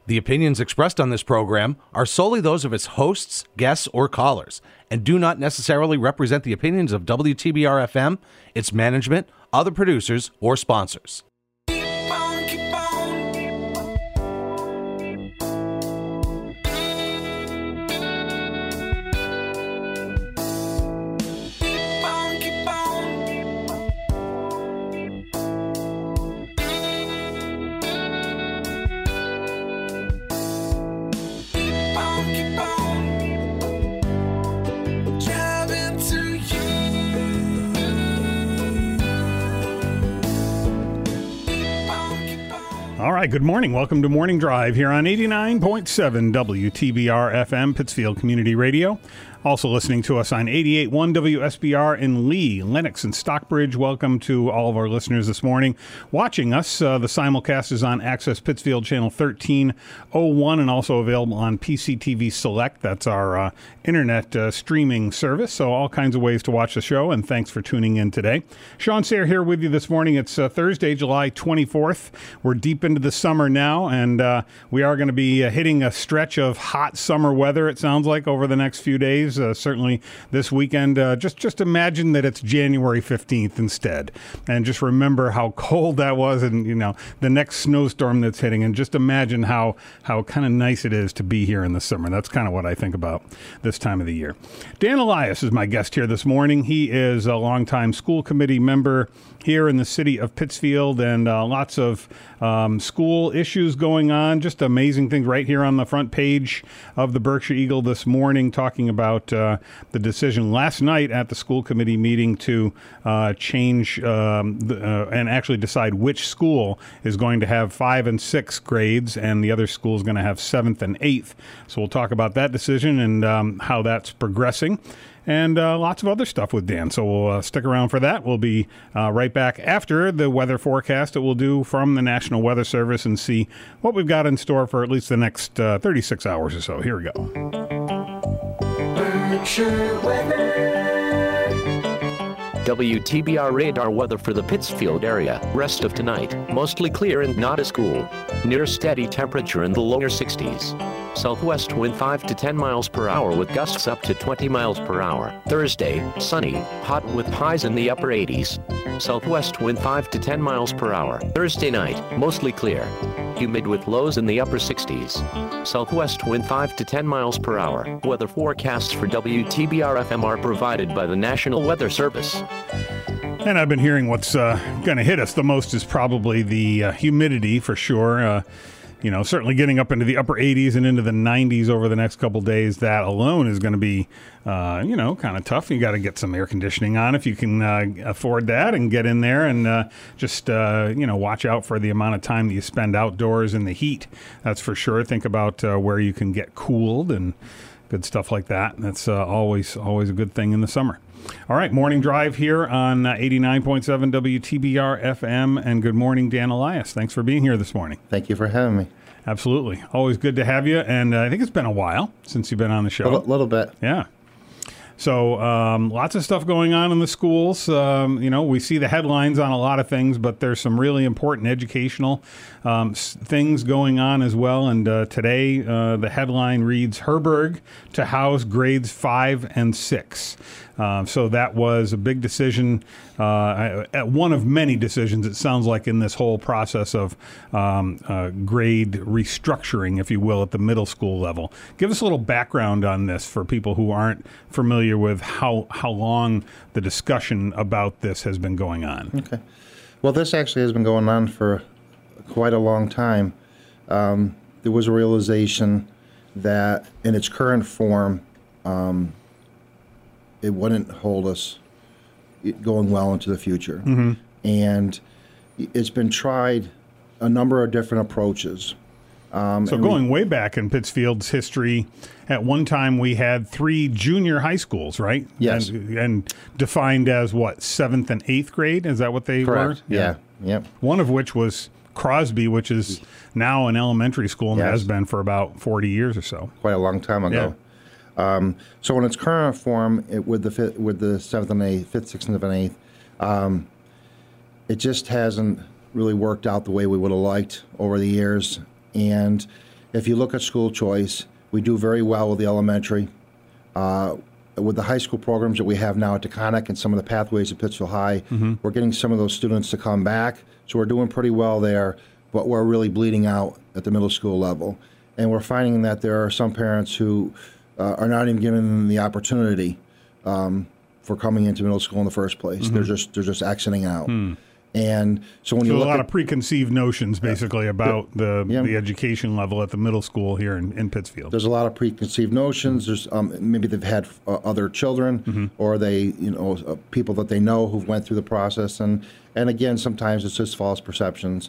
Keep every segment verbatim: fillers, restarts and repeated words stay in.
The opinions expressed on this program are solely those of its hosts, guests, or callers, and do not necessarily represent the opinions of W T B R F M, its management, other producers, or sponsors. All right, good morning. Welcome to Morning Drive here on eighty-nine point seven W T B R F M, Pittsfield Community Radio. Also listening to us on eighty-eight point one W S B R in Lee, Lenox, and Stockbridge. Welcome to all of our listeners this morning. Watching us, uh, the simulcast is on Access Pittsfield Channel thirteen oh one and also available on P C T V Select. That's our uh, internet uh, streaming service. So all kinds of ways to watch the show, and thanks for tuning in today. Sean Sayre here with you this morning. It's uh, Thursday, July twenty-fourth. We're deep into the summer now, and uh, we are going to be uh, hitting a stretch of hot summer weather, it sounds like, over the next few days. Uh, certainly this weekend. Uh, just just imagine that it's January fifteenth instead, and just remember how cold that was, and you know the next snowstorm that's hitting, and just imagine how how kind of nice it is to be here in the summer. That's kind of what I think about this time of the year. Dan Elias is my guest here this morning. He is a longtime school committee member here in the city of Pittsfield, and uh, lots of um, school issues going on. Just amazing things right here on the front page of the Berkshire Eagle this morning, talking about uh, the decision last night at the school committee meeting to uh, change um, the, uh, and actually decide which school is going to have five and six grades, and the other school is going to have seventh and eighth. So we'll talk about that decision and um, how that's progressing, and uh, lots of other stuff with Dan. So we'll uh, stick around for that. We'll be uh, right back after the weather forecast that we'll do from the National Weather Service and see what we've got in store for at least the next uh, thirty-six hours or so. Here we go. Berkshire weather. W T B R radar weather for the Pittsfield area. Rest of tonight, mostly clear and not as cool. Near steady temperature in the lower sixties. Southwest wind five to ten miles per hour with gusts up to twenty miles per hour. Thursday, sunny, hot with highs in the upper eighties. Southwest wind five to ten miles per hour. Thursday night, mostly clear. Humid with lows in the upper sixties. Southwest wind five to ten miles per hour. Weather forecasts for W T B R F M are provided by the National Weather Service. And I've been hearing what's uh, going to hit us the most is probably the uh, humidity for sure. Uh, you know, certainly getting up into the upper eighties and into the nineties over the next couple days, that alone is going to be, uh, you know, kind of tough. You got to get some air conditioning on if you can uh, afford that, and get in there and uh, just, uh, you know, watch out for the amount of time that you spend outdoors in the heat. That's for sure. Think about uh, where you can get cooled and good stuff like that. That's uh, always, always a good thing in the summer. All right, Morning Drive here on uh, eighty-nine point seven W T B R F M, and good morning, Dan Elias. Thanks for being here this morning. Thank you for having me. Absolutely. Always good to have you, and uh, I think it's been a while since you've been on the show. A l- little bit. Yeah. So um, lots of stuff going on in the schools. Um, you know, we see the headlines on a lot of things, but there's some really important educational um, s- things going on as well. And uh, today, uh, the headline reads, Herberg to house grades five and six. Uh, so that was a big decision, uh, one of many decisions, it sounds like, in this whole process of um, uh, grade restructuring, if you will, at the middle school level. Give us a little background on this for people who aren't familiar with how, how long the discussion about this has been going on. Okay. Well, this actually has been going on for quite a long time. Um, there was a realization that in its current form, um, it wouldn't hold us going well into the future. Mm-hmm. And it's been tried a number of different approaches. Um, so going we, way back in Pittsfield's history, at one time we had three junior high schools, right? Yes. And, and defined as what, seventh and eighth grade? Is that what they correct. were? Yeah. yeah. Yep. One of which was Crosby, which is now an elementary school and yes. has been for about forty years or so. Quite a long time ago. Yeah. Um, so in its current form, it, with the fifth, with the seventh and eighth, fifth, sixth, and eighth, um, it just hasn't really worked out the way we would have liked over the years, and if you look at school choice, we do very well with the elementary. Uh, with the high school programs that we have now at Taconic and some of the pathways at Pittsfield High, mm-hmm. we're getting some of those students to come back. So we're doing pretty well there, but we're really bleeding out at the middle school level. And we're finding that there are some parents who uh, are not even given them the opportunity um, for coming into middle school in the first place. Mm-hmm. They're just they're just exiting out. Mm. And so when so you look a lot at, of preconceived notions, basically, about the yeah. the education level at the middle school here in, in Pittsfield. There's a lot of preconceived notions. There's um, maybe they've had uh, other children, mm-hmm. or they, you know, uh, people that they know who've went through the process, and and again, sometimes it's just false perceptions.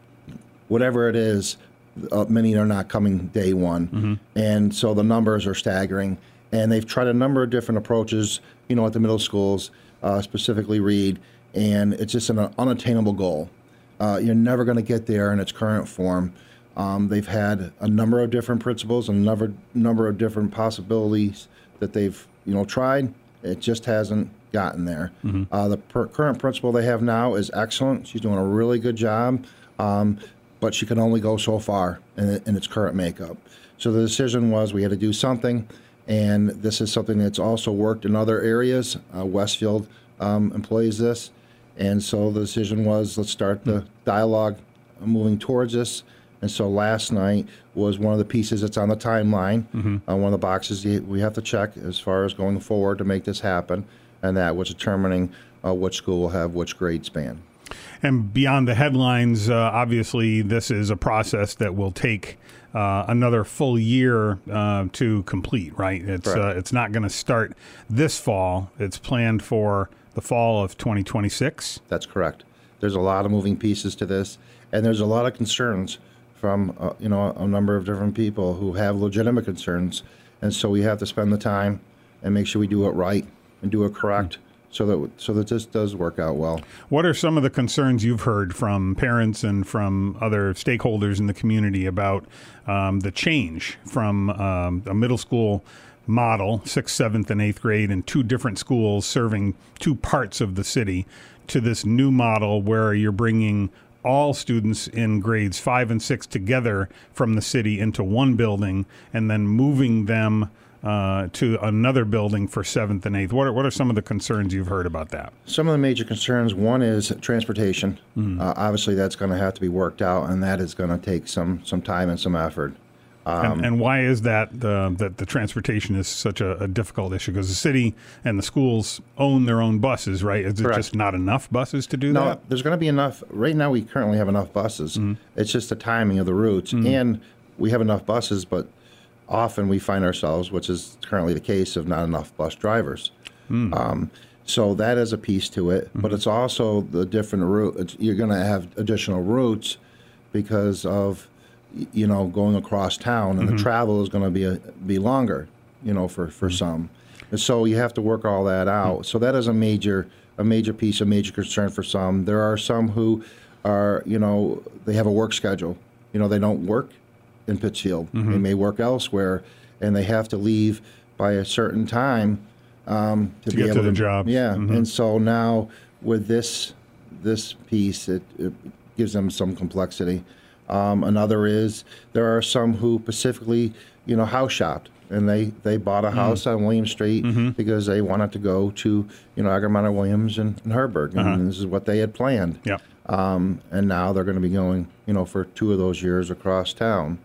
Whatever it is, uh, many are not coming day one, mm-hmm. and so the numbers are staggering. And they've tried a number of different approaches, you know, at the middle schools, uh, specifically Reed. And it's just an unattainable goal. Uh, you're never going to get there in its current form. Um, they've had a number of different principles and a number, number of different possibilities that they've, you know, tried. It just hasn't gotten there. Mm-hmm. Uh, the per- current principal they have now is excellent. She's doing a really good job, um, but she can only go so far in, in its current makeup. So the decision was we had to do something, and this is something that's also worked in other areas. Uh, Westfield um, employs this. And so the decision was, let's start the dialogue moving towards this. And so last night was one of the pieces that's on the timeline, mm-hmm. uh, one of the boxes we have to check as far as going forward to make this happen. And that was determining uh, which school will have which grade span. And beyond the headlines, uh, obviously this is a process that will take uh, another full year uh, to complete, right? It's uh, it's not going to start this fall. It's planned for the fall of twenty twenty-six. That's correct. There's a lot of moving pieces to this, and there's a lot of concerns from uh, you know a number of different people who have legitimate concerns, and so we have to spend the time and make sure we do it right and do it correct. Mm-hmm. So that so that this does work out well. What are some of the concerns you've heard from parents and from other stakeholders in the community about um, the change from um, a middle school model, sixth, seventh, and eighth grade, in two different schools serving two parts of the city, to this new model where you're bringing all students in grades five and six together from the city into one building and then moving them Uh, to another building for seventh and eighth? What are, what are some of the concerns you've heard about that? Some of the major concerns, one is transportation. Mm. Uh, obviously, that's going to have to be worked out, and that is going to take some some time and some effort. Um, and, and why is that the, that the transportation is such a, a difficult issue? Because the city and the schools own their own buses, right? Is correct. It just not enough buses to do no, that? No, there's going to be enough. Right now, we currently have enough buses. Mm. It's just the timing of the routes. Mm. And we have enough buses, but often we find ourselves, which is currently the case, of not enough bus drivers. Mm. Um, so that is a piece to it, mm-hmm. but it's also the different route. You're going to have additional routes because of, you know, going across town, and mm-hmm. the travel is going to be a, be longer, you know, for, for mm-hmm. some. And so you have to work all that out. Mm-hmm. So that is a major a major piece, a major concern for some. There are some who are, you know, they have a work schedule. You know, they don't work in Pittsfield. Mm-hmm. They may work elsewhere, and they have to leave by a certain time um, to, to be get able to the to, job. Yeah, mm-hmm. and so now with this this piece, it, it gives them some complexity. Um, another is there are some who specifically, you know, house shopped, and they, they bought a house mm-hmm. on William Street mm-hmm. because they wanted to go to, you know, Agarmont Williams and, and Herberg, and uh-huh. this is what they had planned. Yeah. Um, and now they're going to be going, you know, for two of those years across town.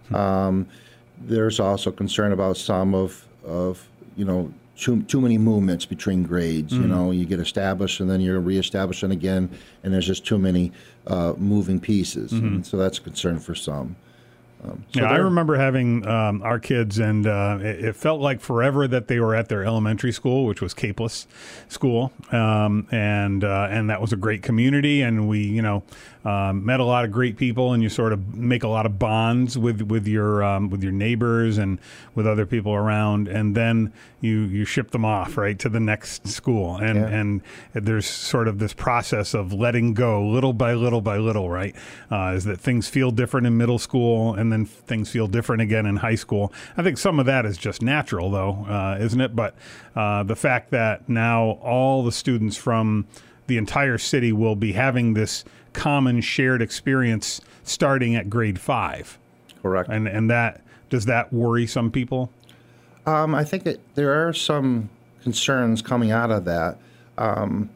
Um, there's also concern about some of, of you know, too, too many movements between grades. Mm. You know, you get established and then you're reestablishing again, and there's just too many uh, moving pieces. Mm-hmm. And so that's a concern for some. Um, so yeah, I remember having um, our kids, and uh, it, it felt like forever that they were at their elementary school, which was Capeless School, um, and uh, and that was a great community, and we, you know, um, met a lot of great people, and you sort of make a lot of bonds with with your um, with your neighbors and with other people around, and then you you ship them off right to the next school, and yeah. and there's sort of this process of letting go little by little by little, right? Uh, is that things feel different in middle school, and then things feel different again in high school. I think some of that is just natural, though, uh, isn't it? But uh, the fact that now all the students from the entire city will be having this common shared experience starting at grade five. Correct. And and that does that worry some people? Um, I think that there are some concerns coming out of that, um,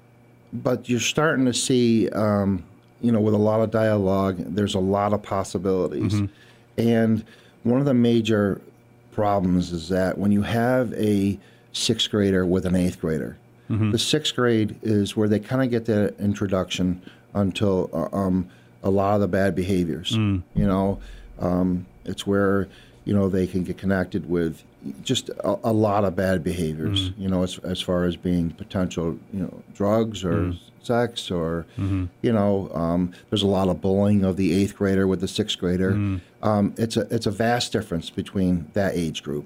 but you're starting to see, um, you know, with a lot of dialogue, there's a lot of possibilities. Mm-hmm. And one of the major problems is that when you have a sixth grader with an eighth grader, mm-hmm. the sixth grade is where they kind of get that introduction until uh, um, a lot of the bad behaviors. Mm. You know, um, it's where, you know, they can get connected with just a, a lot of bad behaviors, mm-hmm. you know, as, as far as being potential, you know, drugs or mm-hmm. sex or, mm-hmm. you know, um, there's a lot of bullying of the eighth grader with the sixth grader. Mm-hmm. Um, it's a it's a vast difference between that age group.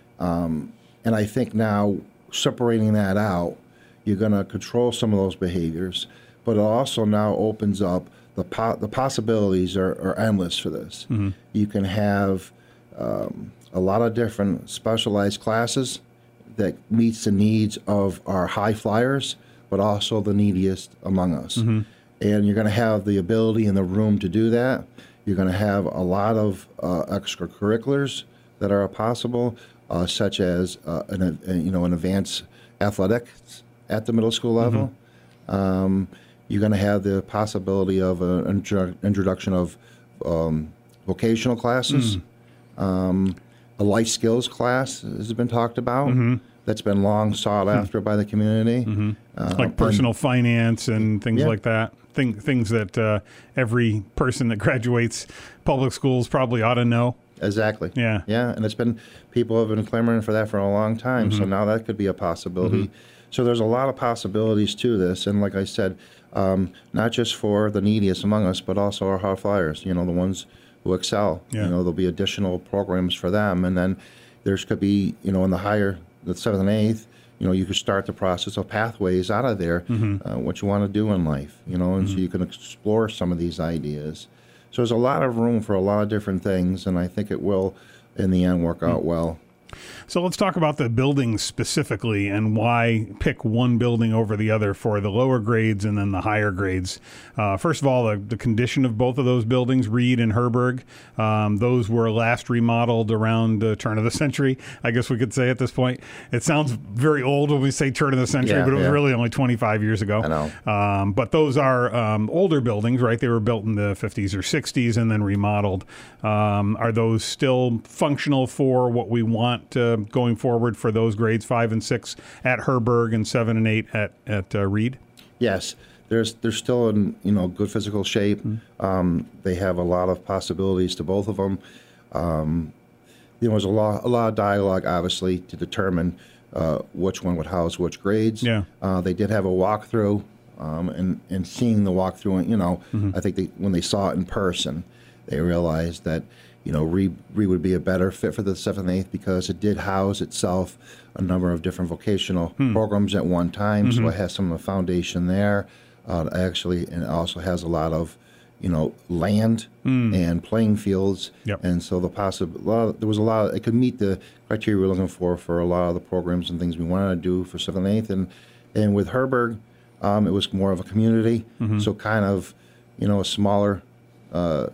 Um, and I think now separating that out, you're going to control some of those behaviors, but it also now opens up the po- the possibilities are, are endless for this. Mm-hmm. You can have um, a lot of different specialized classes that meets the needs of our high flyers, but also the neediest among us. Mm-hmm. And you're going to have the ability and the room to do that. You're going to have a lot of uh, extracurriculars that are possible, uh, such as uh, an, a, you know, an advanced athletics at the middle school level. Mm-hmm. Um, you're going to have the possibility of an intro- introduction of um, vocational classes. Mm. Um, a life skills class has been talked about. Mm-hmm. That's been long sought mm-hmm. after by the community. Mm-hmm. Uh, like personal and, finance and things yeah. like that. Thing, things that uh, every person that graduates public schools probably ought to know. Exactly. Yeah. Yeah, and it's been, people have been clamoring for that for a long time, mm-hmm. so now that could be a possibility. Mm-hmm. So there's a lot of possibilities to this, and like I said, um, not just for the neediest among us, but also our high flyers, you know, the ones who excel. Yeah. You know, there'll be additional programs for them, and then there's could be, you know, in the higher, the seventh and eighth, you know, you could start the process of pathways out of there, mm-hmm. uh, what you want to do in life, you know, and mm-hmm. so you can explore some of these ideas. So there's a lot of room for a lot of different things, and I think it will, in the end, work out mm-hmm. well. So let's talk about the buildings specifically and why pick one building over the other for the lower grades and then the higher grades. Uh, first of all, the, the condition of both of those buildings, Reed and Herberg, um, those were last remodeled around the turn of the century, I guess we could say at this point. It sounds very old when we say turn of the century, yeah, but it was yeah. really only twenty-five years ago. I know. Um, but those are um, older buildings, right? They were built in the fifties or sixties and then remodeled. Um, are those still functional for what we want uh, going forward for those grades five and six at Herberg and seven and eight at at uh, Reed? Yes, there's they're still in you know good physical shape. Mm-hmm. Um, they have a lot of possibilities to both of them. Um, you know, there's a lot a lot of dialogue, obviously, to determine uh, which one would house which grades. Yeah, uh, they did have a walkthrough, um, and and seeing the walkthrough, you know, mm-hmm. I think they, when they saw it in person, they realized that. You know, Reed, Reed would be a better fit for the seventh and eighth because it did house itself a number of different vocational hmm. programs at one time. Mm-hmm. So it has some of the foundation there. Uh, actually, and it also has a lot of, you know, land mm. and playing fields. Yep. And so the possible there was a lot. Of, it could meet the criteria we're looking for for a lot of the programs and things we wanted to do for seventh and eighth. And and with Herberg, um, it was more of a community. Mm-hmm. So kind of, you know, a smaller. Uh,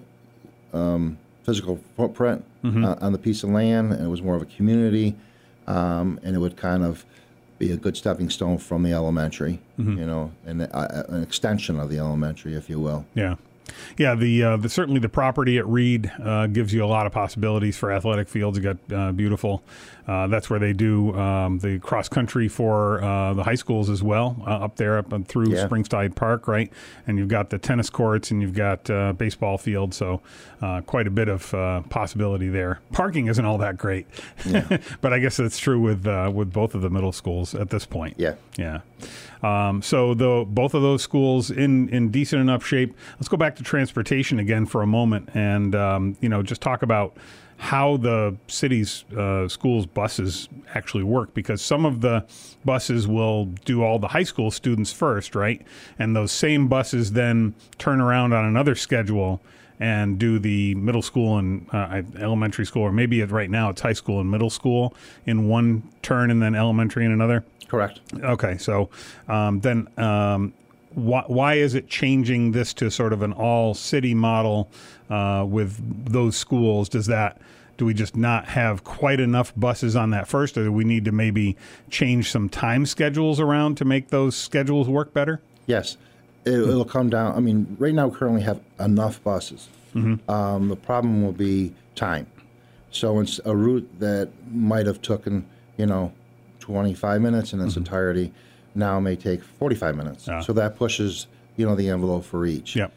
um, physical footprint mm-hmm. uh, on the piece of land, and it was more of a community, um, and it would kind of be a good stepping stone from the elementary, mm-hmm. you know, and uh, an extension of the elementary, if you will. Yeah. Yeah, the, uh, the certainly the property at Reed uh, gives you a lot of possibilities for athletic fields. You got uh, beautiful. Uh, that's where they do um, the cross country for uh, the high schools as well, uh, up there up and through yeah. Springside Park, right? And you've got the tennis courts and you've got uh, baseball fields, so uh, quite a bit of uh, possibility there. Parking isn't all that great, yeah. but I guess that's true with uh, with both of the middle schools at this point. Yeah, yeah. Um, so the both of those schools in, in decent enough shape. Let's go back to transportation again for a moment, and um, you know, just talk about how the city's uh, schools buses actually work, because some of the buses will do all the high school students first, right? And those same buses then turn around on another schedule and do the middle school and uh, elementary school, or maybe right now it's high school and middle school in one turn and then elementary in another. Correct. Okay, so um, then um, why, why is it changing this to sort of an all-city model uh, with those schools? Does that do we just not have quite enough buses on that first, or do we need to maybe change some time schedules around to make those schedules work better? Yes, it, it'll come down. I mean, right now we currently have enough buses. Mm-hmm. Um, the problem will be time. So it's a route that might have taken, you know, twenty-five minutes in its mm-hmm. entirety now may take forty-five minutes. Ah. So that pushes, you know, the envelope for each. Yep.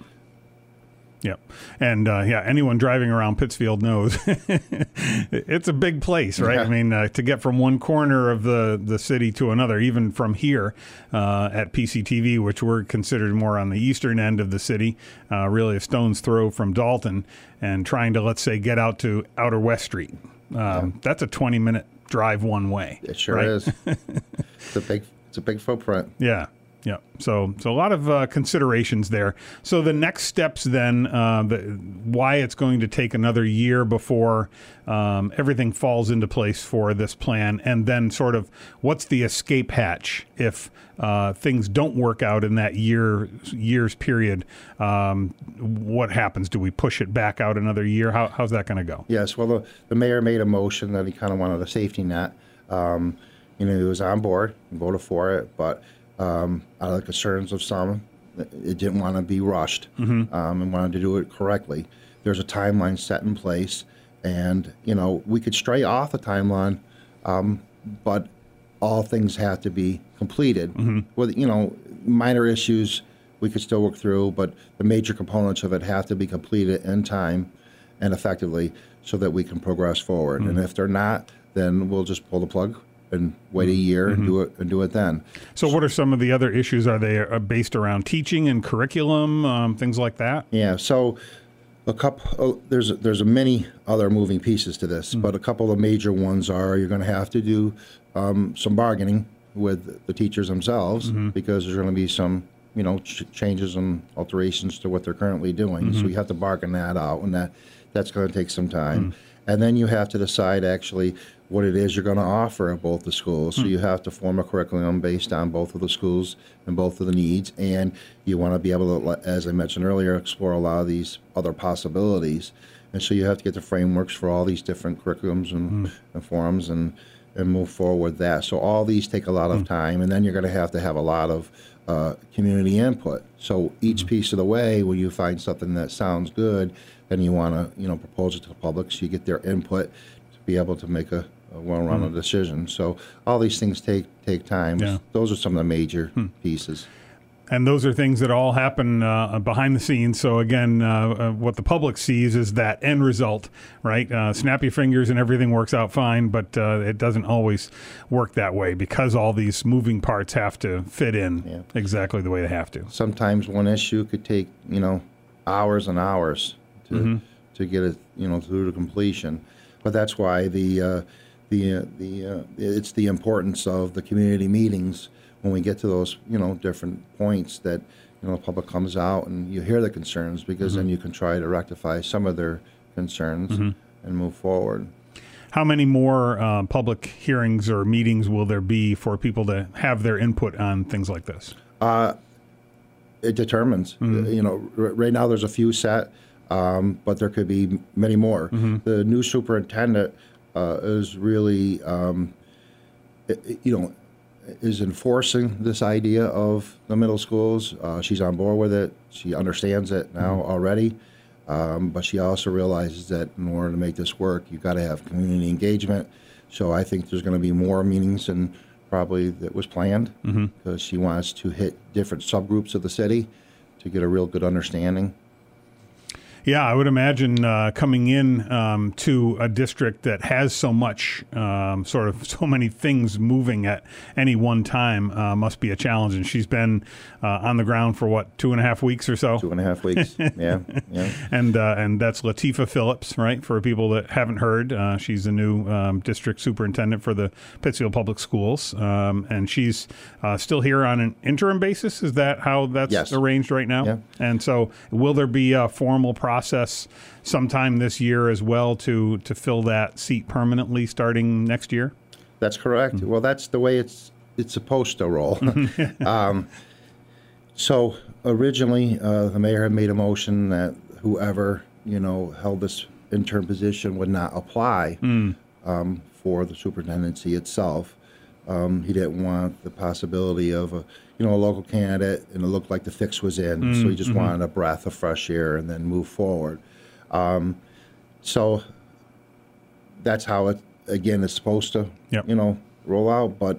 Yep. And, uh, yeah, anyone driving around Pittsfield knows it's a big place, right? Yeah. I mean, uh, to get from one corner of the, the city to another, even from here uh, at P C T V, which we're considered more on the eastern end of the city, uh, really a stone's throw from Dalton, and trying to, let's say, get out to Outer West Street. Um, yeah. That's a twenty-minute drive one way. It sure right? is. It's a big it's a big footprint. Yeah. Yeah, so so a lot of uh, considerations there. So the next steps then, uh, the, why it's going to take another year before um, everything falls into place for this plan, and then sort of what's the escape hatch if uh, things don't work out in that year year's period? Um, what happens? Do we push it back out another year? How, how's that going to go? Yes, well, the, the mayor made a motion that he kind of wanted a safety net. Um, you know, he was on board, he voted for it, but Um, out of the concerns of some, it didn't want to be rushed mm-hmm. um, and wanted to do it correctly. There's a timeline set in place, and you know we could stray off the timeline, um, but all things have to be completed. Mm-hmm. With you know minor issues we could still work through, but the major components of it have to be completed in time and effectively so that we can progress forward. Mm-hmm. And if they're not, then we'll just pull the plug and wait a year mm-hmm. and do it and do it then. So, what are some of the other issues? Are they uh, based around teaching and curriculum, um, things like that? Yeah. So, a couple. Oh, there's there's a many other moving pieces to this, mm-hmm. but a couple of the major ones are you're going to have to do um, some bargaining with the teachers themselves mm-hmm. because there's going to be some you know ch- changes and alterations to what they're currently doing. Mm-hmm. So you have to bargain that out, and that that's going to take some time. Mm-hmm. And then you have to decide actually what it is you're going to offer at both the schools. So mm. you have to form a curriculum based on both of the schools and both of the needs. And you want to be able to, as I mentioned earlier, explore a lot of these other possibilities. And so you have to get the frameworks for all these different curriculums and, mm. and forums and, and move forward with that. So all these take a lot of mm. time. And then you're going to have to have a lot of uh, community input. So each mm. piece of the way, when you find something that sounds good, then you want to, you know, propose it to the public so you get their input to be able to make a, a well-rounded mm. decision. So all these things take take time. Yeah. Those are some of the major hmm. pieces. And those are things that all happen uh, behind the scenes. So again, uh, uh, what the public sees is that end result, right? Uh, snap your fingers and everything works out fine, but uh, it doesn't always work that way because all these moving parts have to fit in yeah. exactly the way they have to. Sometimes one issue could take, you know, hours and hours to mm-hmm. to get it, you know, through to completion. But that's why the uh, the uh, the uh, it's the importance of the community meetings. When we get to those, you know, different points that, you know, the public comes out and you hear the concerns because mm-hmm. then you can try to rectify some of their concerns mm-hmm. and move forward. How many more uh, public hearings or meetings will there be for people to have their input on things like this? Uh, it determines. Mm-hmm. You know, r- right now there's a few set, um, but there could be many more. Mm-hmm. The new superintendent uh, is really, um, it, you know, is enforcing this idea of the middle schools. Uh, she's on board with it. She understands it now mm-hmm. already. Um, but she also realizes that in order to make this work, you've got to have community engagement. So I think there's going to be more meetings than probably that was planned mm-hmm. because she wants to hit different subgroups of the city to get a real good understanding. Yeah, I would imagine uh, coming in um, to a district that has so much, um, sort of so many things moving at any one time uh, must be a challenge. And she's been uh, on the ground for, what, two and a half weeks or so? Two and a half weeks, yeah. yeah. And uh, and that's Latifah Phillips, right, for people that haven't heard. Uh, she's the new um, district superintendent for the Pittsfield Public Schools. Um, and she's uh, still here on an interim basis. Is that how that's yes. arranged right now? Yeah. And so will there be a formal process? process sometime this year as well to to fill that seat permanently starting next year? That's correct. Mm-hmm. Well, that's the way it's it's supposed to roll. um, So originally, uh, the mayor had made a motion that whoever, you know, held this intern position would not apply Mm. um, for the superintendency itself. Um, he didn't want the possibility of a, you know, a local candidate, and it looked like the fix was in. Mm, so he just mm-hmm. wanted a breath of fresh air and then move forward. Um, so that's how it, again, is supposed to, Yep. you know, roll out. But,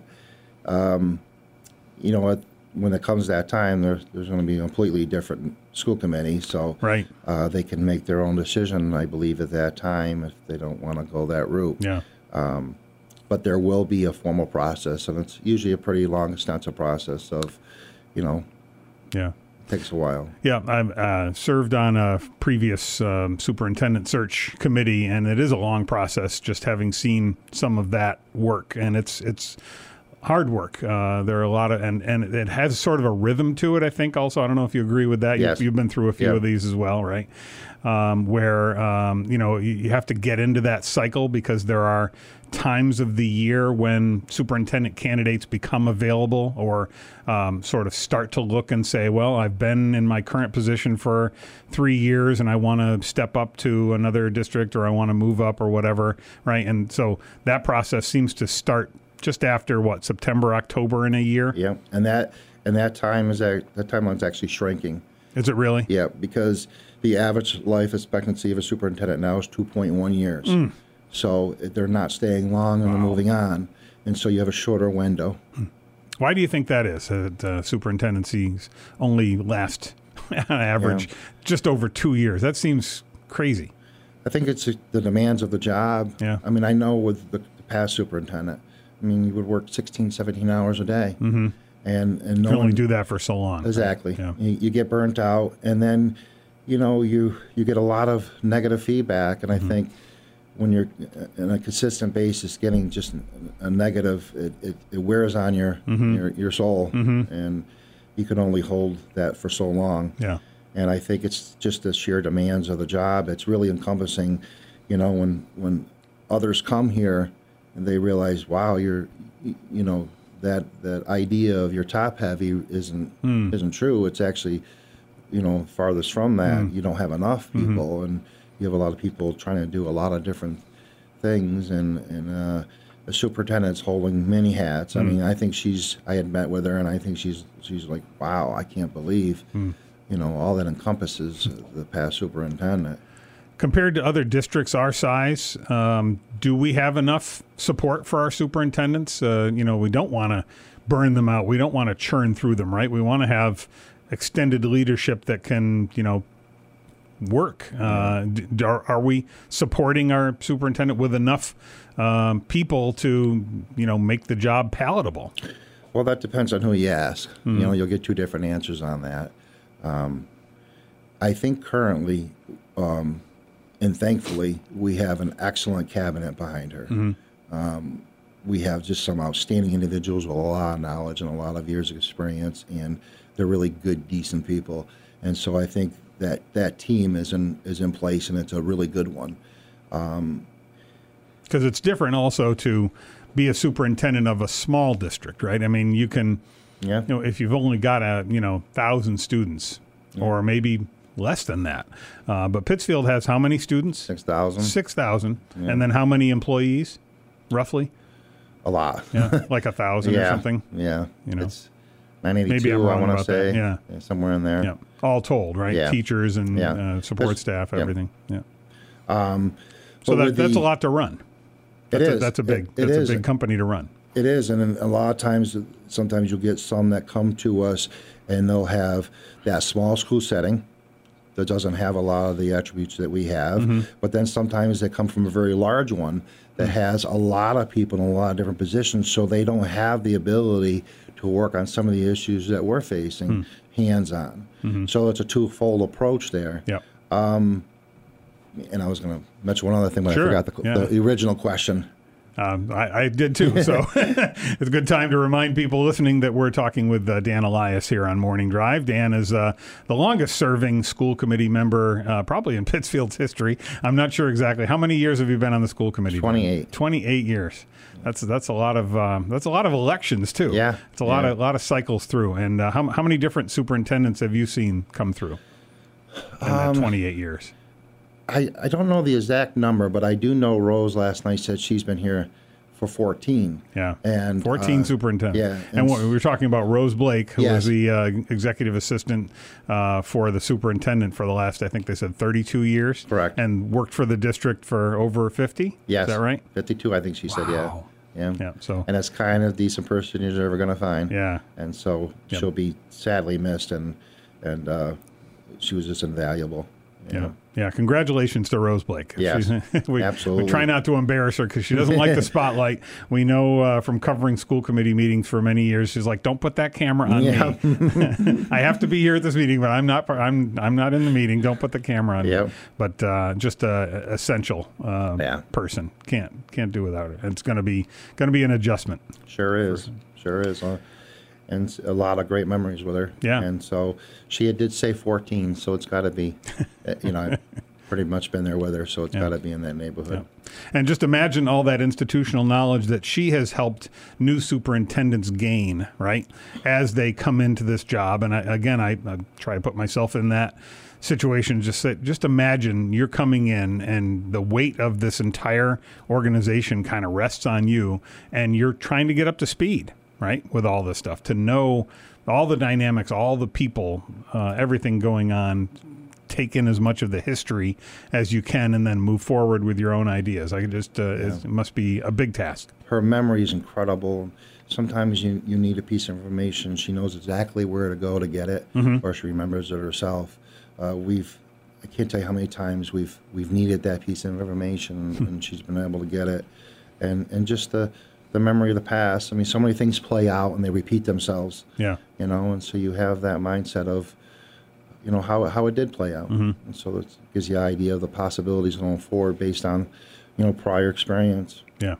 um, you know, it, when it comes to that time, there, there's going to be a completely different school committee. So Right. uh, they can make their own decision, I believe, at that time if they don't want to go that route. Yeah. Um, but there will be a formal process, and it's usually a pretty long, extensive process of, you know, Yeah. takes a while. Yeah, I've uh, served on a previous um, superintendent search committee, and it is a long process. Just having seen some of that work, and it's it's hard work. Uh, there are a lot of, and and it has sort of a rhythm to it. I think also, I don't know if you agree with that. Yes. You, you've been through a few Yeah. of these as well, right? Um, where um, you know you, you have to get into that cycle because there are times of the year when superintendent candidates become available or um, sort of start to look and say, well, I've been in my current position for three years and I want to step up to another district or I want to move up or whatever, right? And so that process seems to start just after, what, September, October in a year? Yeah, and that and that time is that that timeline's actually shrinking. Is it really? Yeah, because the average life expectancy of a superintendent now is two point one years. Mm. So they're not staying long and they're moving on, and so you have a shorter window. Why do you think that is? That uh, superintendencies only last, on average, Yeah. just over two years. That seems crazy. I think it's the demands of the job. Yeah. I mean, I know with the, the past superintendent, I mean, you would work sixteen, seventeen hours a day. Mm-hmm. And, and no You can only one, do that for so long. exactly. Yeah. You, you get burnt out, and then, you know, you, you get a lot of negative feedback, and I Mm-hmm. think when you're on a consistent basis getting just a negative, it, it, it wears on your, Mm-hmm. your, your soul, and you can only hold that for so long. Yeah. And I think it's just the sheer demands of the job. It's really encompassing, you know, when when others come here and they realize, wow, you're, you know, that that idea of your top heavy isn't Hmm. isn't true. It's actually, you know, farthest from that. You don't have enough people, and you have a lot of people trying to do a lot of different things, and and uh, the superintendent's holding many hats. I mean, I think she's. I had met with her, and I think she's she's like, wow, I can't believe, you know, all that encompasses the past superintendent. Compared to other districts our size, um, do we have enough support for our superintendents? Uh, you know, we don't want to burn them out. We don't want to churn through them, right? We want to have extended leadership that can, you know, work. Uh, d- are, are we supporting our superintendent with enough um, people to, you know, make the job palatable? Well, that depends on who you ask. You know, you'll get two different answers on that. Um, I think currently, um, and thankfully, we have an excellent cabinet behind her. Um, we have just some outstanding individuals with a lot of knowledge and a lot of years of experience, and they're really good, decent people. And so I think that that team is in is in place, and it's a really good one. Because it's different also to be a superintendent of a small district, right? I mean, you can, Yeah. you know, if you've only got a, you know, thousand students or maybe less than that. Uh, but Pittsfield has how many students? Six thousand. six thousand. And then how many employees, roughly? A lot. Yeah, like a thousand yeah. or something. Yeah. You know. It's nine eighty-two, Maybe I'm wrong I want to about that, say. yeah. Somewhere in there. Yeah, all told, right? Yeah. Teachers and Yeah. uh, support That's- staff, yeah. everything. Yeah. Um, So but that, with that's the- a lot to run. It That's a, is. that's a big. It- it that's is. a big company to run. It is, and then a lot of times, sometimes you'll get some that come to us, and they'll have that small school setting that doesn't have a lot of the attributes that we have. Mm-hmm. But then sometimes they come from a very large one that has a lot of people in a lot of different positions, so they don't have the ability to work on some of the issues that we're facing Hmm. hands-on. Mm-hmm. So it's a twofold approach there. Yeah. And I was going to mention one other thing, but Sure. I forgot the, Yeah. the original question. Um, I, I did too. So it's a good time to remind people listening that we're talking with uh, Dan Elias here on Morning Drive. Dan is uh, the longest serving school committee member uh, probably in Pittsfield's history. I'm not sure exactly. How many years have you been on the school committee? twenty-eight. twenty-eight years. That's that's a lot of um, that's a lot of elections too. Yeah, it's a lot yeah. of a lot of cycles through. And uh, how how many different superintendents have you seen come through in Um, that twenty-eight years? I, I don't know the exact number, but I do know Rose last night said she's been here for fourteen. Yeah, and fourteen uh, superintendents. Yeah, and, and what, we were talking about Rose Blake, who yes. was the uh, executive assistant uh, for the superintendent for the last, I think they said thirty-two years. Correct. And worked for the district for over fifty. Yes, is that right? fifty-two, I think she said. Wow. Yeah, yeah. Yeah. So And that's kind of decent person you're ever going to find. yeah, And so Yep. she'll be sadly missed, and and uh, she was just invaluable. you yeah, know. yeah. Congratulations to Rose Blake. Yes, She's- we, absolutely. We try not to embarrass her because she doesn't like the spotlight. We know uh, from covering school committee meetings for many years. She's like, "Don't put that camera on Yeah. me. I have to be here at this meeting, but I'm not. I'm I'm not in the meeting. Don't put the camera on Yep. me." But uh, just a essential uh, Yeah. person. Can't can't do without it. It's going to be going to be an adjustment. Sure is. Sure is. Uh, and s- a lot of great memories with her. Yeah. And so she had- did say fourteen, so it's got to be, uh, you know, I've pretty much been there with her, so it's Yeah. got to be in that neighborhood. And just imagine all that institutional knowledge that she has helped new superintendents gain, right, as they come into this job. And I, again, I, I try to put myself in that situation. Just say, just imagine you're coming in and the weight of this entire organization kind of rests on you, and you're trying to get up to speed, right, with all this stuff, to know all the dynamics, all the people, uh, everything going on. Take in as much of the history as you can, and then move forward with your own ideas. I just uh, it's- it must be a big task. Her memory is incredible. Sometimes you, you need a piece of information. She knows exactly where to go to get it, Mm-hmm. or she remembers it herself. Uh, we've, I can't tell you how many times we've we've needed that piece of information, and she's been able to get it. And and just the the memory of the past. I mean, so many things play out and they repeat themselves. Yeah, You know, and so you have that mindset of, you know, how how it did play out. Mm-hmm. And so it gives you an idea of the possibilities going forward based on, you know, prior experience. yeah.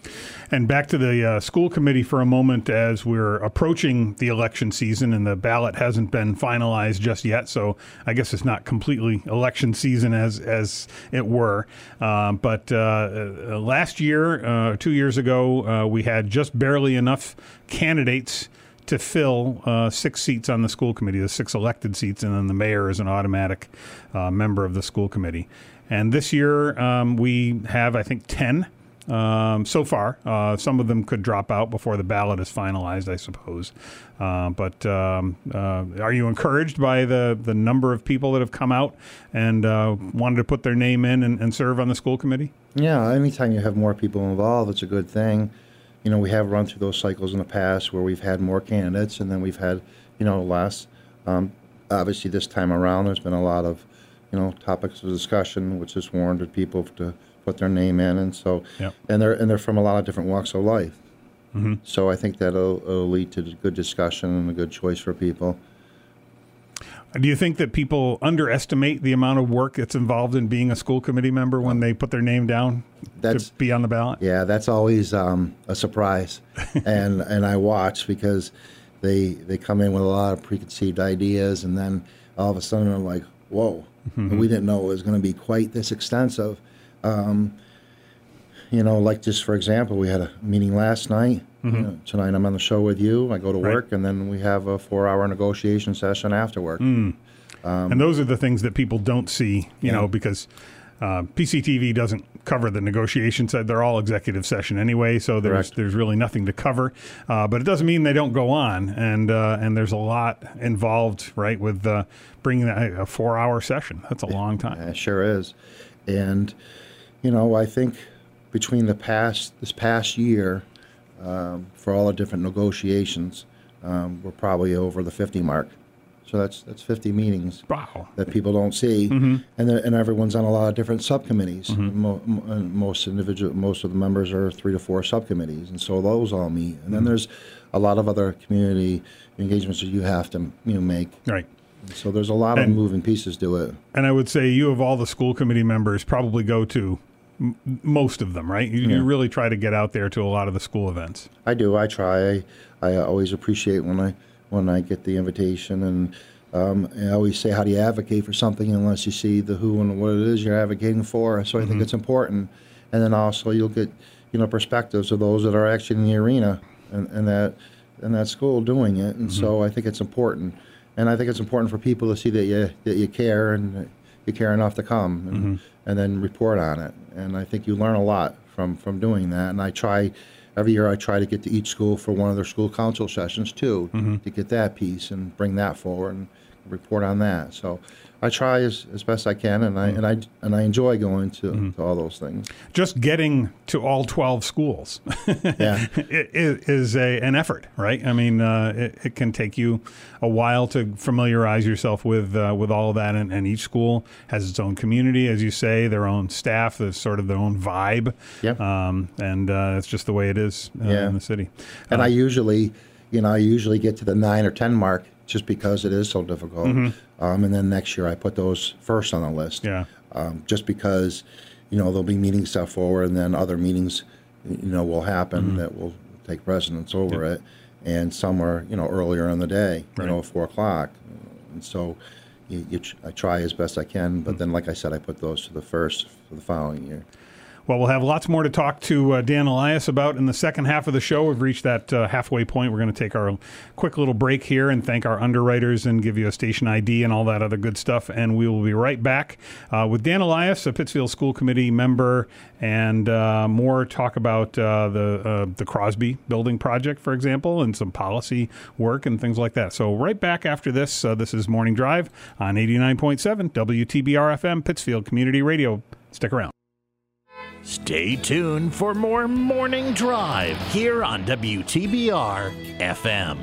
And back to the uh, school committee for a moment, as we're approaching the election season, and the ballot hasn't been finalized just yet. So I guess it's not completely election season as as it were. Uh, but uh, uh, last year, uh, two years ago, uh, we had just barely enough candidates to fill uh, six seats on the school committee, the six elected seats, and then the mayor is an automatic uh, member of the school committee. And this year um, we have, I think, ten um, so far. Uh, some of them could drop out before the ballot is finalized, I suppose. Uh, but um, uh, are you encouraged by the, the number of people that have come out and uh, wanted to put their name in and, and serve on the school committee? Yeah, anytime you have more people involved, it's a good thing. You know, we have run through those cycles in the past where we've had more candidates and then we've had, you know, less. Um, obviously, this time around, there's been a lot of, you know, topics of discussion, which has warranted people to put their name in, and so, Yep. and they're and they're from a lot of different walks of life. Mm-hmm. So I think that'll, it'll lead to good discussion and a good choice for people. Do you think that people underestimate the amount of work that's involved in being a school committee member when they put their name down That's- to be on the ballot? Yeah, that's always um, a surprise, and and I watch because they they come in with a lot of preconceived ideas, and then all of a sudden they're like, "Whoa, Mm-hmm. we didn't know it was going to be quite this extensive." Um, you know, like just for example, we had a meeting last night. Mm-hmm. You know, tonight I'm on the show with you. I go to Right. work, and then we have a four-hour negotiation session after work. Mm. And those are the things that people don't see, you Yeah. know, because uh, P C T V doesn't cover the negotiation side. They're all executive session anyway, so there's Correct. there's really nothing to cover. Uh, but it doesn't mean they don't go on, and uh, and there's a lot involved, right, with uh, bringing that, a four-hour session. That's a long time. Yeah, it sure is. And, you know, I think between the past, this past year, um, for all the different negotiations, um, we're probably over the fifty mark. So that's that's fifty meetings Wow. that people don't see, Mm-hmm. and the, and everyone's on a lot of different subcommittees. Mo, mo, and most individual, most of the members are three to four subcommittees, and so those all meet. And then Mm-hmm. there's a lot of other community engagements that you have to you know make. Right. So there's a lot of And- moving pieces to it. And I would say you of all the school committee members probably go to m- most of them, right? You, Yeah. you really try to get out there to a lot of the school events. I do. I try. I, I always appreciate when I when I get the invitation, and um, I always say, how do you advocate for something unless you see the who and what it is you're advocating for? So I think it's important. And then also you'll get, you know, perspectives of those that are actually in the arena and, and that in that school doing it. And so I think it's important. And I think it's important for people to see that you that you care and that you care enough to come and, and then report on it. And I think you learn a lot from, from doing that. And I try, every year I try to get to each school for one of their school council sessions too, to get that piece and bring that forward and report on that. So I try as, as best I can, and I and I and I enjoy going to, mm-hmm. to all those things. Just getting to all twelve schools yeah. is, is a, an effort, right? I mean, uh, it, it can take you a while to familiarize yourself with uh, with all of that, and, and each school has its own community, as you say, their own staff, there's sort of their own vibe. Yep. Um, and uh, it's just the way it is uh, yeah. in the city. And uh, I usually, you know, I usually get to the nine or ten mark just because it is so difficult. Mm-hmm. Um, and then next year I put those first on the list. Yeah. Um, just because, you know, there'll be meeting stuff forward, and then other meetings, you know, will happen mm-hmm. that will take precedence over yep. it. And some are, you know, earlier in the day, right. you know, four o'clock. And so you, you tr- I try as best I can, but mm-hmm. then, like I said, I put those to the first for the following year. Well, we'll have lots more to talk to uh, Dan Elias about in the second half of the show. We've reached that uh, halfway point. We're going to take our quick little break here and thank our underwriters and give you a station I D and all that other good stuff. And we will be right back uh, with Dan Elias, a Pittsfield School Committee member, and uh, more talk about uh, the uh, the Crosby Building Project, for example, and some policy work and things like that. So right back after this. Uh, this is Morning Drive on eighty-nine point seven W T B R F M, Pittsfield Community Radio. Stick around. Stay tuned for more Morning Drive here on W T B R F M.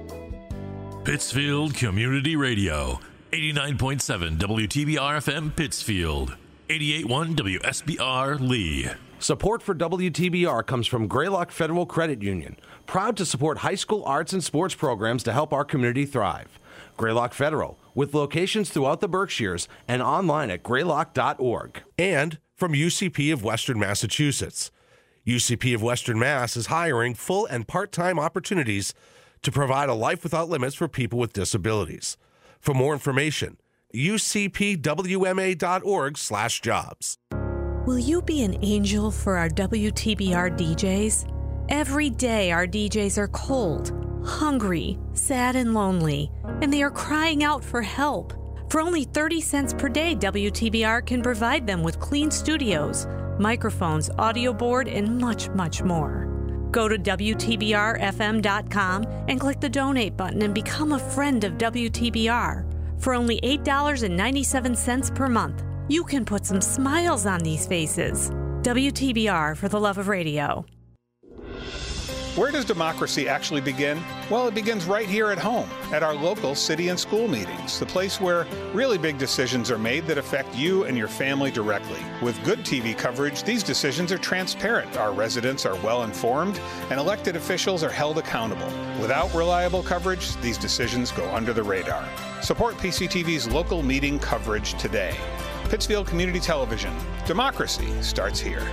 Pittsfield Community Radio, eighty-nine point seven W T B R F M Pittsfield, eighty-eight point one W S B R Lee. Support for W T B R comes from Greylock Federal Credit Union, proud to support high school arts and sports programs to help our community thrive. Greylock Federal, with locations throughout the Berkshires and online at greylock dot org. And from U C P of Western Massachusetts. U C P of Western Mass is hiring full and part-time opportunities to provide a life without limits for people with disabilities. For more information, u c p w m a dot org slash jobs. Will you be an angel for our W T B R D Js? Every day our D Js are cold, hungry, sad, and lonely, and they are crying out for help. For only thirty cents per day, W T B R can provide them with clean studios, microphones, audio board, and much, much more. Go to W T B R F M dot com and click the donate button and become a friend of W T B R. For only eight dollars and ninety-seven cents per month, you can put some smiles on these faces. W T B R, for the love of radio. Where does democracy actually begin? Well, it begins right here at home, at our local city and school meetings, the place where really big decisions are made that affect you and your family directly. With good T V coverage, these decisions are transparent, our residents are well informed, and elected officials are held accountable. Without reliable coverage, these decisions go under the radar. Support P C T V's local meeting coverage today. Pittsfield Community Television. Democracy starts here.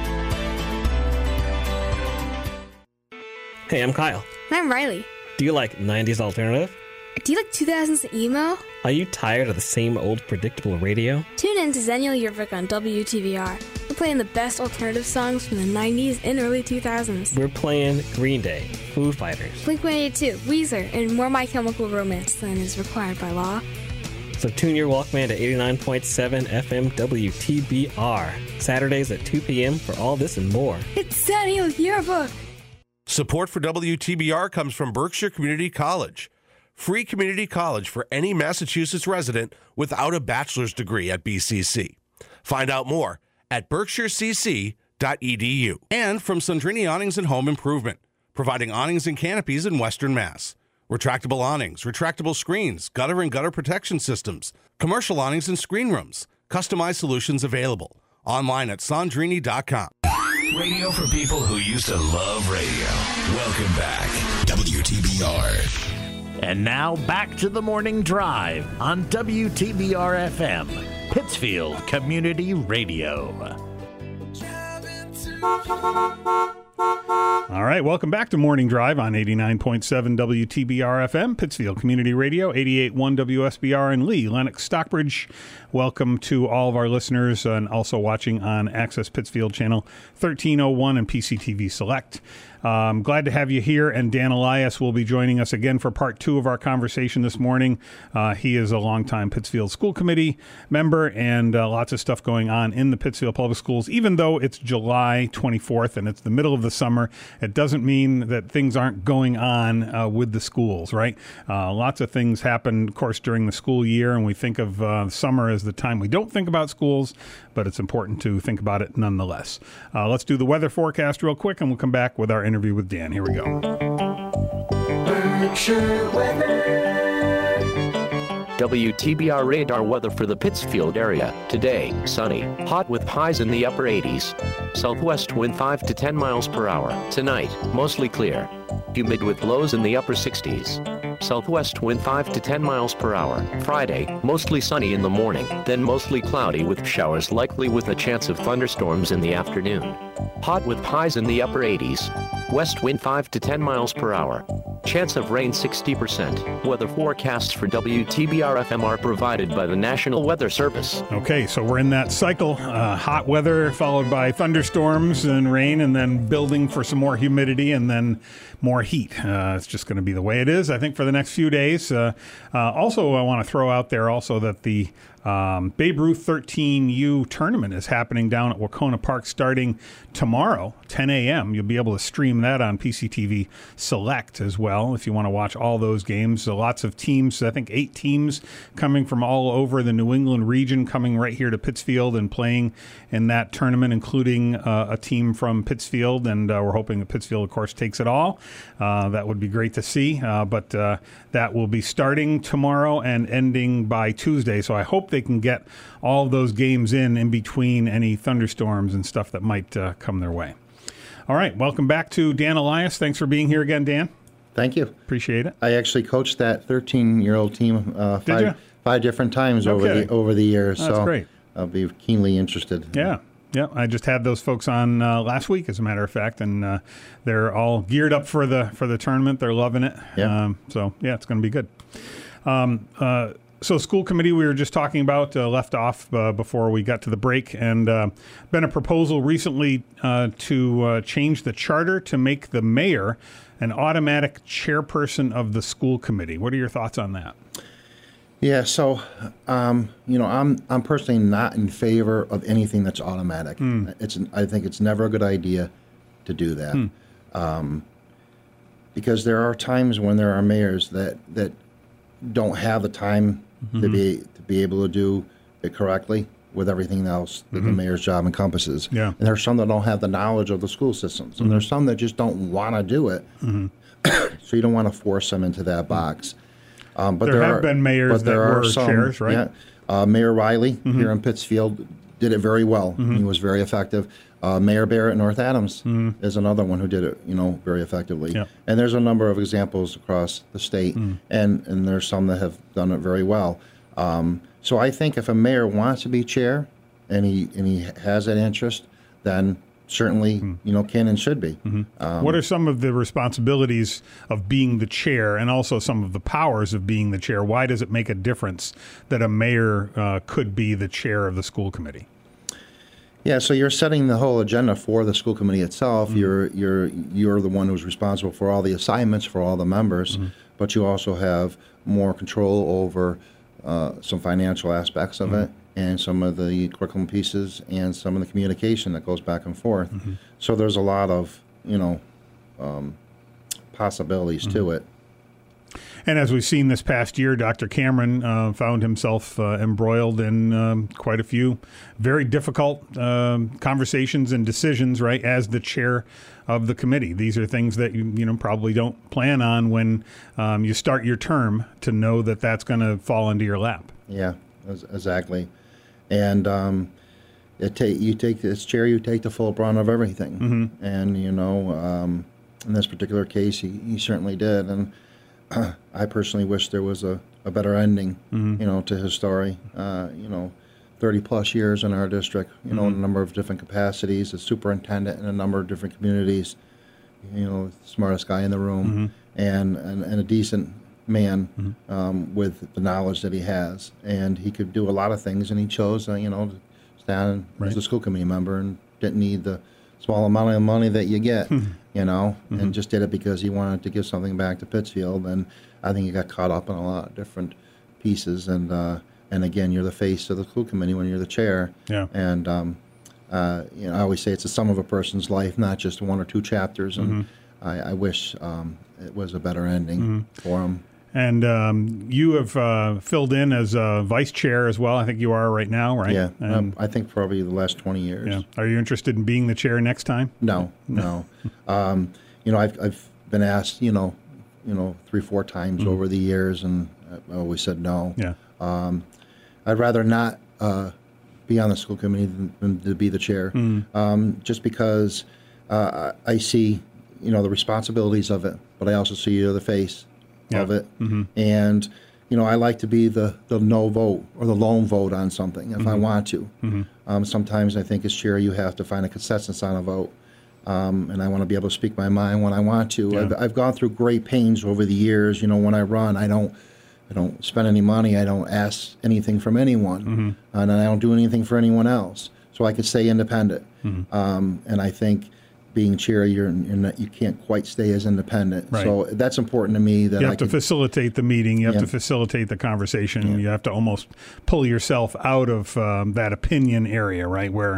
Hey, I'm Kyle. I'm Riley. Do you like nineties alternative? Do you like two thousands emo? Are you tired of the same old predictable radio? Tune in to Zennial Yearbook on W T B R. We're playing the best alternative songs from the nineties and early two thousands. We're playing Green Day, Foo Fighters, Blink one eighty-two, Weezer, and more My Chemical Romance than is required by law. So tune your Walkman to eighty-nine point seven F M W T B R. Saturdays at two p.m. for all this and more. It's Zennial Yearbook! Support for W T B R comes from Berkshire Community College. Free community college for any Massachusetts resident without a bachelor's degree at B C C. Find out more at berkshire c c dot e d u. And from Sandrini Awnings and Home Improvement, providing awnings and canopies in Western Mass. Retractable awnings, retractable screens, gutter and gutter protection systems, commercial awnings and screen rooms, customized solutions available. Online at sandrini dot com. Radio for people who used to love radio. Welcome back, W T B R. And now back to the Morning Drive on W T B R F M, Pittsfield Community Radio. All right, welcome back to Morning Drive on eighty-nine point seven W T B R F M, Pittsfield Community Radio, eighty-eight point one W S B R in Lee, Lennox, Stockbridge. Welcome to all of our listeners and also watching on Access Pittsfield Channel thirteen oh one and P C T V Select. Um, glad to have you here, and Dan Elias will be joining us again for part two of our conversation this morning. Uh, he is a longtime Pittsfield School Committee member, and uh, lots of stuff going on in the Pittsfield Public Schools. Even though it's July twenty-fourth and it's the middle of the summer, it doesn't mean that things aren't going on uh, with the schools, right? Uh, lots of things happen, of course, during the school year, and we think of uh, summer as the time we don't think about schools, but it's important to think about it nonetheless. Uh, let's do the weather forecast real quick, and we'll come back with our interview with Dan. Here we go. Berkshire weather. W T B R radar weather for the Pittsfield area. Today, sunny, hot with highs in the upper eighties. Southwest wind five to ten miles per hour. Tonight, mostly clear. Humid with lows in the upper sixties. Southwest wind five to ten miles per hour. Friday, mostly sunny in the morning, then mostly cloudy with showers likely with a chance of thunderstorms in the afternoon. Hot with highs in the upper eighties. West wind five to ten miles per hour. Chance of rain sixty percent. Weather forecasts for W T B R F M are provided by the National Weather Service. Okay, so we're in that cycle. Uh, hot weather followed by thunderstorms and rain, and then building for some more humidity, and then more heat. Uh, it's just going to be the way it is, I think, for the next few days. Uh, uh, also, I want to throw out there also that the Um, Babe Ruth thirteen U tournament is happening down at Wacona Park starting tomorrow, ten a.m. You'll be able to stream that on P C T V Select as well if you want to watch all those games. So lots of teams, I think eight teams coming from all over the New England region, coming right here to Pittsfield and playing in that tournament, including uh, a team from Pittsfield. And uh, we're hoping that Pittsfield, of course, takes it all. Uh, that would be great to see. Uh, but uh, that will be starting tomorrow and ending by Tuesday. So I hope they can get all of those games in in between any thunderstorms and stuff that might uh, come their way. All right, welcome back to Dan Elias. Thanks for being here again, Dan. Thank you. Appreciate it. I actually coached that thirteen-year-old team uh, Did you? five, five different times Okay. over the over the years. That's so great. I'll be keenly interested. Yeah. Yeah, I just had those folks on uh, last week, as a matter of fact, and uh, they're all geared up for the for the tournament. They're loving it. Yeah. Um, so, yeah, it's going to be good. Um, uh, so, school committee, we were just talking about, uh, left off uh, before we got to the break, and uh, been a proposal recently uh, to uh, change the charter to make the mayor an automatic chairperson of the school committee. What are your thoughts on that? Yeah, so um, you know, I'm I'm personally not in favor of anything that's automatic. Mm. It's I think it's never a good idea to do that, Mm. um, because there are times when there are mayors that that don't have the time Mm-hmm. to be to be able to do it correctly with everything else that the Mhm. mayor's job encompasses. Yeah. And there's some that don't have the knowledge of the school systems, and Mhm. there's some that just don't want to do it. Mhm. So you don't want to force them into that box. Um, but There there, have are, been mayors but there that are were some, chairs, right? Yeah. Uh, Mayor Riley Mhm. here in Pittsfield did it very well. Mhm. He was very effective. Uh, Mayor Barrett in North Adams Mhm. is another one who did it, you know, very effectively. Yeah. And there's a number of examples across the state, Mm. and and there's some that have done it very well. Um, so I think if a mayor wants to be chair, and he and he has that interest, then certainly you know can and should be. Um, What are some of the responsibilities of being the chair, and also some of the powers of being the chair? Why does it make a difference that a mayor uh, could be the chair of the school committee? Yeah, so you're setting the whole agenda for the school committee itself. Mm-hmm. You're you're you're the one who's responsible for all the assignments for all the members, Mm-hmm. but you also have more control over uh, some financial aspects of Mm-hmm. it, and some of the curriculum pieces, and some of the communication that goes back and forth. Mm-hmm. So there's a lot of you know um, possibilities Mm-hmm. to it. And as we've seen this past year, Doctor Cameron uh, found himself uh, embroiled in um, quite a few very difficult um, conversations and decisions, right, as the chair of the committee. These are things that you you know probably don't plan on when um, you start your term, to know that that's going to fall into your lap. Yeah, ex- exactly. And um, it take you take this chair, you take the full brunt of everything. Mhm. And you know, um, in this particular case, he, he certainly did. And uh, I personally wish there was a, a better ending, Mhm. you know, to his story. Uh, you know, thirty plus years in our district, you know, Mhm. in a number of different capacities, a superintendent in a number of different communities, you know, smartest guy in the room, Mhm. and, and, and a decent man Mhm. um, with the knowledge that he has. And he could do a lot of things, and he chose, uh, you know, to stand Right. as a school committee member and didn't need the small amount of money that you get, you know, Mhm. and just did it because he wanted to give something back to Pittsfield. And I think he got caught up in a lot of different pieces. And uh, and again, you're the face of the school committee when you're the chair. Yeah. And um, uh, you know, I always say it's the sum of a person's life, not just one or two chapters. And Mhm. I, I wish um, it was a better ending Mhm. for him. And um, you have uh, filled in as uh, vice chair as well. I think you are right now, right? Yeah, And, um, I think probably the last twenty years. yeah. Are you interested in being the chair next time? No, no. um, you know, I've I've been asked, you know, you know, three four times Mhm. over the years, and I always said no. Yeah. Um, I'd rather not uh, be on the school committee than, than to be the chair, Mhm. um, just because uh, I I see, you know, the responsibilities of it, but I also see the face Yeah. of it, Mhm. and you know, I like to be the, the no vote or the lone vote on something if I Mhm. want to. Mhm. Um, sometimes I think as chair you have to find a consensus on a vote, um, and I want to be able to speak my mind when I want to. Yeah. I've, I've gone through great pains over the years. You know, when I run, I don't I don't spend any money. I don't ask anything from anyone, Mhm. and I don't do anything for anyone else. So I could stay independent. Mhm. Um, and I think being chair, you're, you're not, you can't quite stay as independent. Right. So that's important to me. That You I have to could, facilitate the meeting. You have Yeah. to facilitate the conversation. You have to almost pull yourself out of um, that opinion area, right? Where,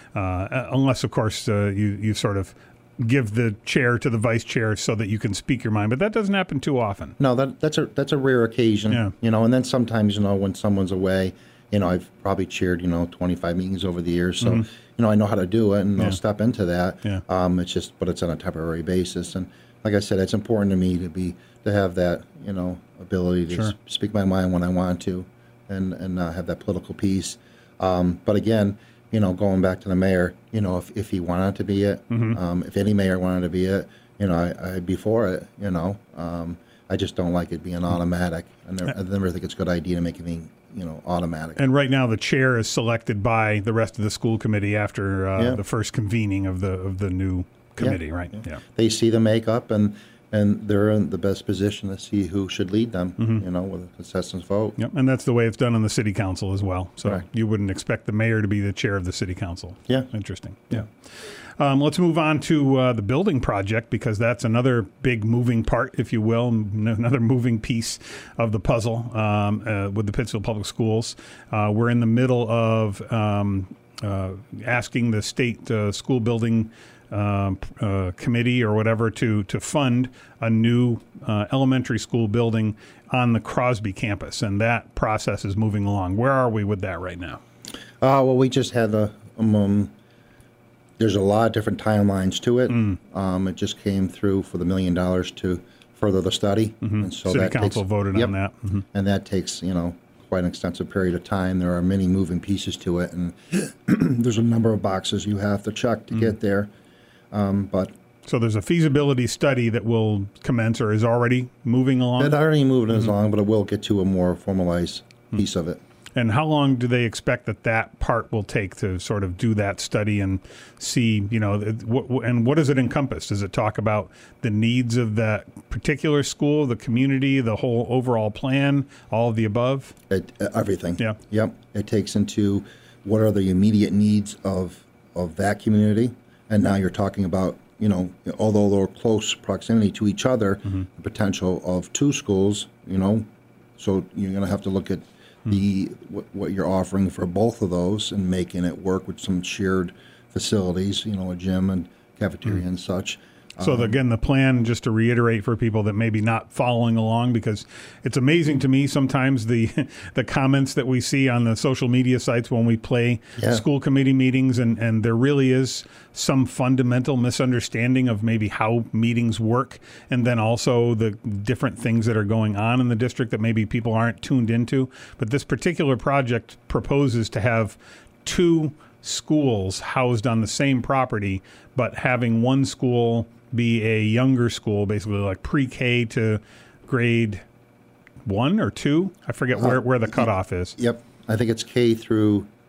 uh, unless of course uh, you you sort of give the chair to the vice chair so that you can speak your mind, but that doesn't happen too often. No, that that's a that's a rare occasion. Yeah. You know, and then sometimes, you know, when someone's away, you know, I've probably chaired, you know, twenty-five meetings over the years, so Mhm. you know, I know how to do it, and Yeah. I'll step into that. Yeah. Um, it's just, but it's on a temporary basis, and like I said, it's important to me to be to have that, you know, ability to Sure. s- speak my mind when I want to, and and uh, have that political piece. Um, but again, you know, going back to the mayor, you know, if, if he wanted to be it, Mhm. um, if any mayor wanted to be it, you know, I, I'd be for it, you know. Um, I just don't like it being automatic. I never, I never think it's a good idea to make anything, you know, automatic. And right now, the chair is selected by the rest of the school committee after uh, Yeah. the first convening of the of the new committee, right? Yeah. They see the makeup, and and they're in the best position to see who should lead them, Mhm. you know, with a consensus vote. Yep, and that's the way it's done on the city council as well. So Correct. you wouldn't expect the mayor to be the chair of the city council. Yeah. Interesting. Yeah. Um, let's move on to uh, the building project, because that's another big moving part, if you will, n- another moving piece of the puzzle um, uh, with the Pittsfield Public Schools. Uh, we're in the middle of um, uh, asking the state uh, school building um, uh, committee or whatever to to fund a new uh, elementary school building on the Crosby campus, and that process is moving along. Where are we with that right now? Uh, well, we just had the, um, um, there's a lot of different timelines to it. Mm. Um, it just came through for the million dollars to further the study. Mhm. And so City that council takes, voted yep. on that. Mhm. And that takes, you know, quite an extensive period of time. There are many moving pieces to it, and there's a number of boxes you have to check to Mm. get there. Um, but So there's a feasibility study that will commence or is already moving along. it already moved Mhm. along, but it will get to a more formalized piece of it. And how long do they expect that that part will take to sort of do that study and see, you know, it- what, and what does it encompass? Does it talk about the needs of that particular school, the community, the whole overall plan, all of the above? It, uh, everything. Yeah. Yep. It takes into what are the immediate needs of of that community, and now you're talking about, you know, although they're close proximity to each other, the potential of two schools, you know, so you're going to have to look at the what, what you're offering for both of those and making it work with some shared facilities, you know, a gym and cafeteria and such. So the, Um, again, the plan, just to reiterate for people that may be not following along, because it's amazing to me sometimes the the comments that we see on the social media sites when we play Yeah. school committee meetings, and, and there really is some fundamental misunderstanding of maybe how meetings work, and then also the different things that are going on in the district that maybe people aren't tuned into. But this particular project proposes to have two schools housed on the same property, but having one school be a younger school, basically like pre-K to grade one or two. I forget where, Uh, where the cutoff is. Yep. I think it's K through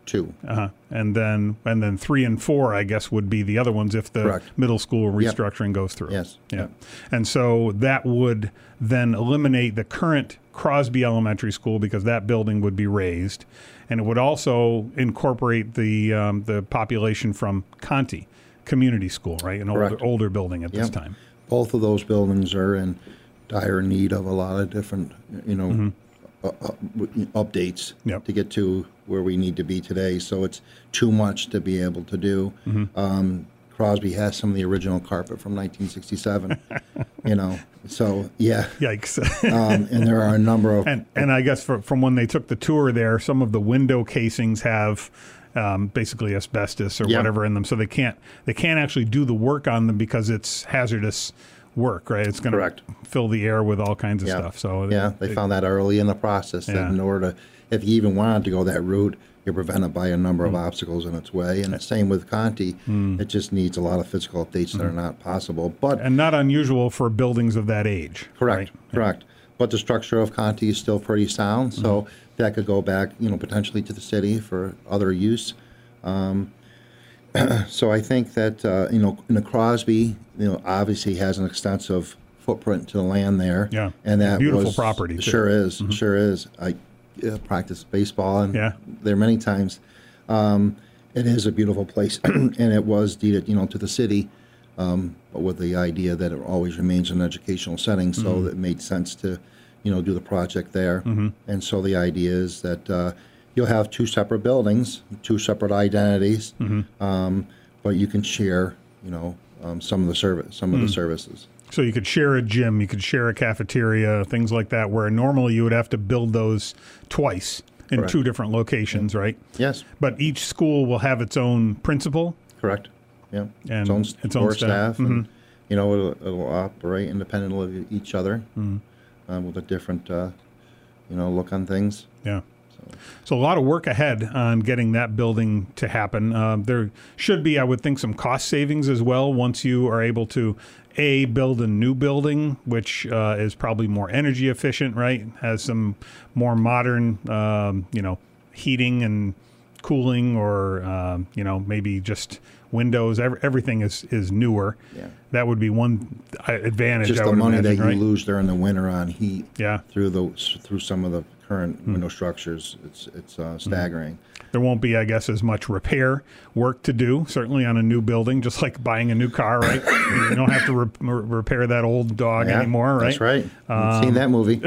two. Uh-huh. And then and then three and four, I guess, would be the other ones if the Correct. middle school Yep. restructuring goes through. Yes. Yeah. Yep. And so that would then eliminate the current Crosby Elementary School because that building would be raised. And it would also incorporate the um, the population from Conti Community School, right? An older, Correct. older building at this Yep. time. Both of those buildings are in dire need of a lot of different, you know, Mm-hmm. uh, uh, w- updates Yep. to get to where we need to be today. So it's too much to be able to do. Mm-hmm. Um, Crosby has some of the original carpet from nineteen sixty-seven, you know. So, yeah. Yikes. Um, and there are a number of... And and I guess for, from when they took the tour there, some of the window casings have um, basically asbestos or Yeah. whatever in them, so they can't they can't actually do the work on them because it's hazardous work, right? It's going to Correct. fill the air with all kinds of Yeah. stuff. So Yeah, they found that early in the process. Yeah. That in order to, if you even wanted to go that route, you're prevented by a number of Mm. obstacles in its way. And the same with Conti. It just needs a lot of physical updates that are not possible. But and not unusual for buildings of that age. correct, right? correct. But the structure of Conti is still pretty sound, so that could go back, you know, potentially to the city for other use. Um, so I think that uh, you know, in the Crosby, you know, obviously has an extensive footprint to the land there. Yeah. and that Beautiful was, property, too. Sure is, sure is. I uh, practiced baseball and Yeah. there many times. Um, it is a beautiful place, and it was deeded, you know, to the city, um, but with the idea that it always remains an educational setting, so Mm-hmm. it made sense to, you know, do the project there. Mm-hmm. And so the idea is that uh, you'll have two separate buildings, two separate identities, Mm-hmm. um, but you can share, you know, um, some of the service, some of Mm. the services. So you could share a gym, you could share a cafeteria, things like that, where normally you would have to build those twice in Correct. two different locations, right? Yes, But each school will have its own principal. correct. Yeah, And its own, its its own own staff. staff, and you know, it'll, it'll operate independently of each other uh, with a different, uh, you know, look on things. Yeah. So a lot of work ahead on getting that building to happen. Um, there should be, I would think, some cost savings as well once you are able to, A, build a new building, which uh, is probably more energy efficient, right? Has some more modern, um, you know, heating and cooling, or, um, you know, maybe just windows. Every, everything is, is newer. Yeah. That would be one uh, advantage, Just I the would money imagine, that right? you lose during the winter on heat Yeah. through those through some of the current Hmm. window structures, it's it's uh, staggering. There won't be, I guess, as much repair work to do, certainly on a new building, just like buying a new car, right? You don't have to re- repair that old dog Yeah, anymore, right? That's right. I've seen that movie.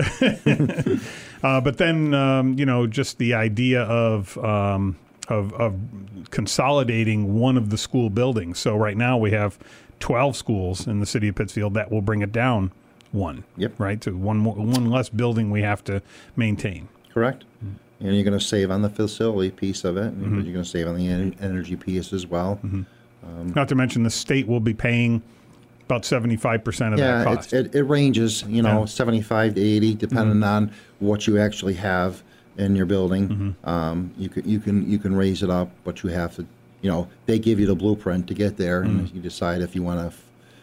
Uh, but then, um, you know, just the idea of, um, of of consolidating one of the school buildings. So right now we have twelve schools in the city of Pittsfield. That will bring it down one. Yep. Right? To one more, one less building we have to maintain. Correct. And you're going to save on the facility piece of it, Mm-hmm. but you're going to save on the en- energy piece as well. Not to mention the state will be paying about seventy-five percent of that Yeah, cost. it's, it, it ranges, you know, Yeah. seventy-five to eighty, depending on what you actually have in your building. Mm-hmm. Um, you can you can you can raise it up, but you have to, you know, they give you the blueprint to get there, Mm-hmm. and you decide if you want to f-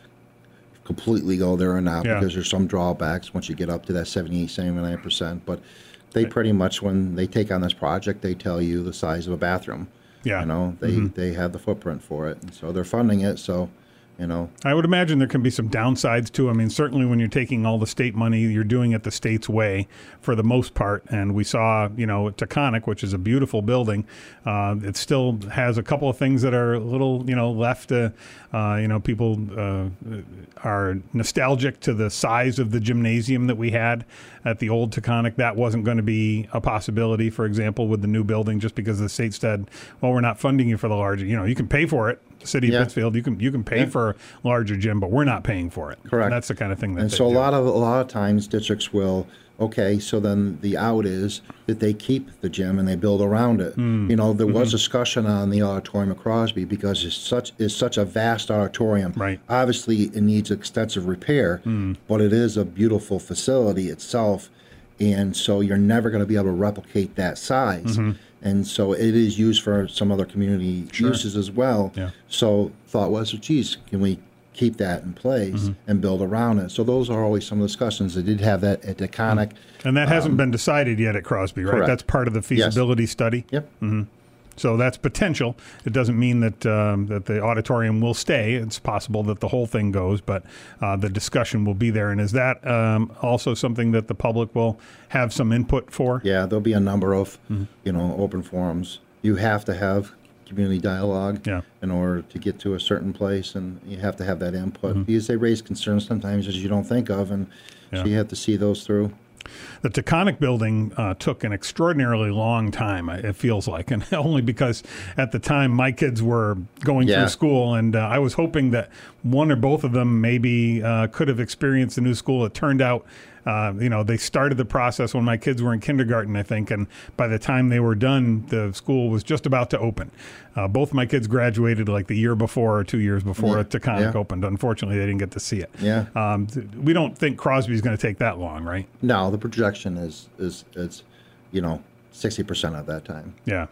completely go there or not, Yeah. because there's some drawbacks once you get up to that seventy-eight, seventy-nine percent. But they pretty much, when they take on this project, they tell you the size of a bathroom. Yeah. You know, they, they have the footprint for it, and so they're funding it, so, you know. I would imagine there can be some downsides too. I mean, certainly when you're taking all the state money, you're doing it the state's way for the most part. And we saw, you know, Taconic, which is a beautiful building, uh, it still has a couple of things that are a little, you know, left. Uh, uh, you know, people uh, are nostalgic to the size of the gymnasium that we had at the old Taconic. That wasn't going to be a possibility, for example, with the new building, just because the state said, well, we're not funding you for the larger, you know, you can pay for it. The city of Yeah. Pittsfield, you can you can pay Yeah. for a larger gym, but we're not paying for it. Correct. And that's the kind of thing that And they so a do. lot of a lot of times districts will, okay, so then the out is that they keep the gym and they build around it. Hmm. You know, there was Mm-hmm. discussion on the auditorium of Crosby because it's such it's such a vast auditorium. Right. Obviously, it needs extensive repair, Hmm. but it is a beautiful facility itself, and so you're never going to be able to replicate that size. Mm-hmm. And so it is used for some other community uses as well. Yeah. So thought was, well, geez, can we keep that in place Mm-hmm. and build around it? So those are always some of the discussions. They did have that at Taconic. And that hasn't been decided yet at Crosby, right? correct. That's part of the feasibility study. Yep. Mm-hmm. So that's potential. It doesn't mean that um, that the auditorium will stay. It's possible that the whole thing goes, but uh, the discussion will be there. And is that um, also something that the public will have some input for? Yeah, there'll be a number of, mm-hmm. you know, open forums. You have to have community dialogue yeah. in order to get to a certain place, and you have to have that input Mm-hmm. because they raise concerns sometimes that you don't think of, and Yeah. so you have to see those through. The Taconic building uh, took an extraordinarily long time, it feels like, and only because at the time my kids were going Yeah. through school, and uh, I was hoping that one or both of them maybe uh, could have experienced the new school. It turned out, uh, you know, they started the process when my kids were in kindergarten, I think, and by the time they were done, the school was just about to open. Uh, both my kids graduated like the year before or two years before Yeah. Taconic Yeah. opened. Unfortunately, they didn't get to see it. Yeah. Um, th- we don't think Crosby's going to take that long, right? No, the projection is is is, you know, sixty percent of that time. Yeah.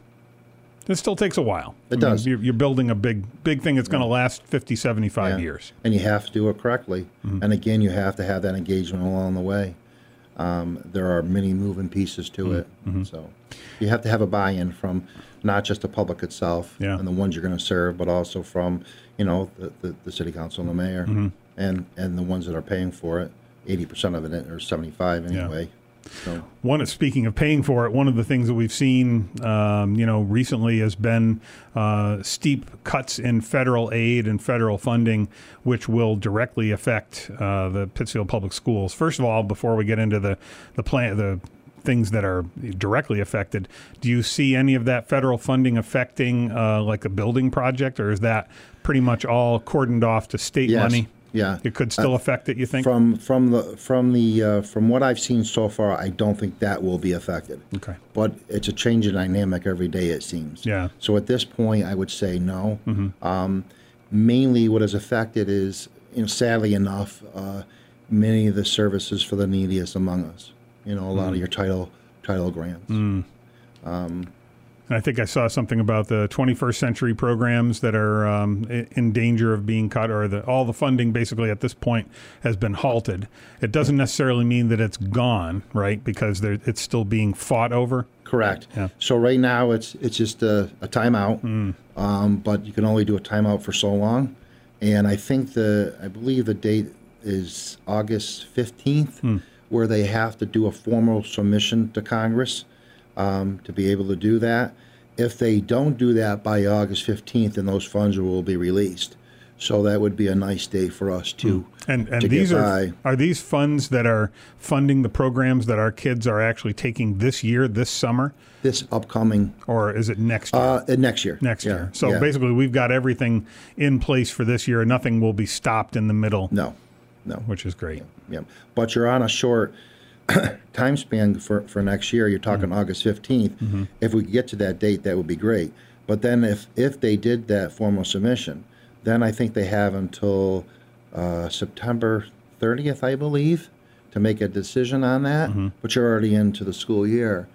It still takes a while. It I mean, does. You're, you're building a big big thing that's going to last fifty, seventy-five Yeah. years. And you have to do it correctly. Mhm. And again, you have to have that engagement along the way. Um, there are many moving pieces to Mhm. it. Mhm. So you have to have a buy-in from not just the public itself Yeah. and the ones you're going to serve, but also from, you know, the, the, the city council and the mayor Mhm. and, and the ones that are paying for it. eighty percent of it, or seventy-five anyway. So. One, speaking of paying for it, one of the things that we've seen, um, you know, recently has been uh, steep cuts in federal aid and federal funding, which will directly affect uh, the Pittsfield Public Schools. First of all, before we get into the the plan, the things that are directly affected, do you see any of that federal funding affecting uh, like a building project, or is that pretty much all cordoned off to state Yes. money? Yeah, It could still Uh, affect it, you think? From from the from the uh, from what I've seen so far, I don't think that will be affected. Okay. But it's a change in dynamic every day, it seems. Yeah. So at this point, I would say no. Mhm. Um, mainly, what is affected is, you know, sadly enough, uh, many of the services for the neediest among us. You know, a lot Mm. of your title title grants. Mm. Um, And I think I saw something about the twenty-first century programs that are um, i- in danger of being cut, or the, all the funding basically at this point has been halted. It doesn't necessarily mean that it's gone, right? Because there, it's still being fought over. Correct. Yeah. So right now, it's it's just a, a timeout, um, but you can only do a timeout for so long. And I think the I believe the date is August fifteenth, where they have to do a formal submission to Congress um, to be able to do that. If they don't do that by August fifteenth, then those funds will be released. So that would be a nice day for us too. And and to these get are by. are these funds that are funding the programs that our kids are actually taking this year, this summer, this upcoming, or is it next year? Uh, uh, next year. Next Yeah, year. So yeah. basically, we've got everything in place for this year. Nothing will be stopped in the middle. No, no, which is great. Yeah, but you're on a short time span for, for next year. You're talking August fifteenth. Mhm. If we could get to that date, that would be great. But then if, if they did that formal submission, then I think they have until uh, September thirtieth, I believe, to make a decision on that. But you're already into the school year.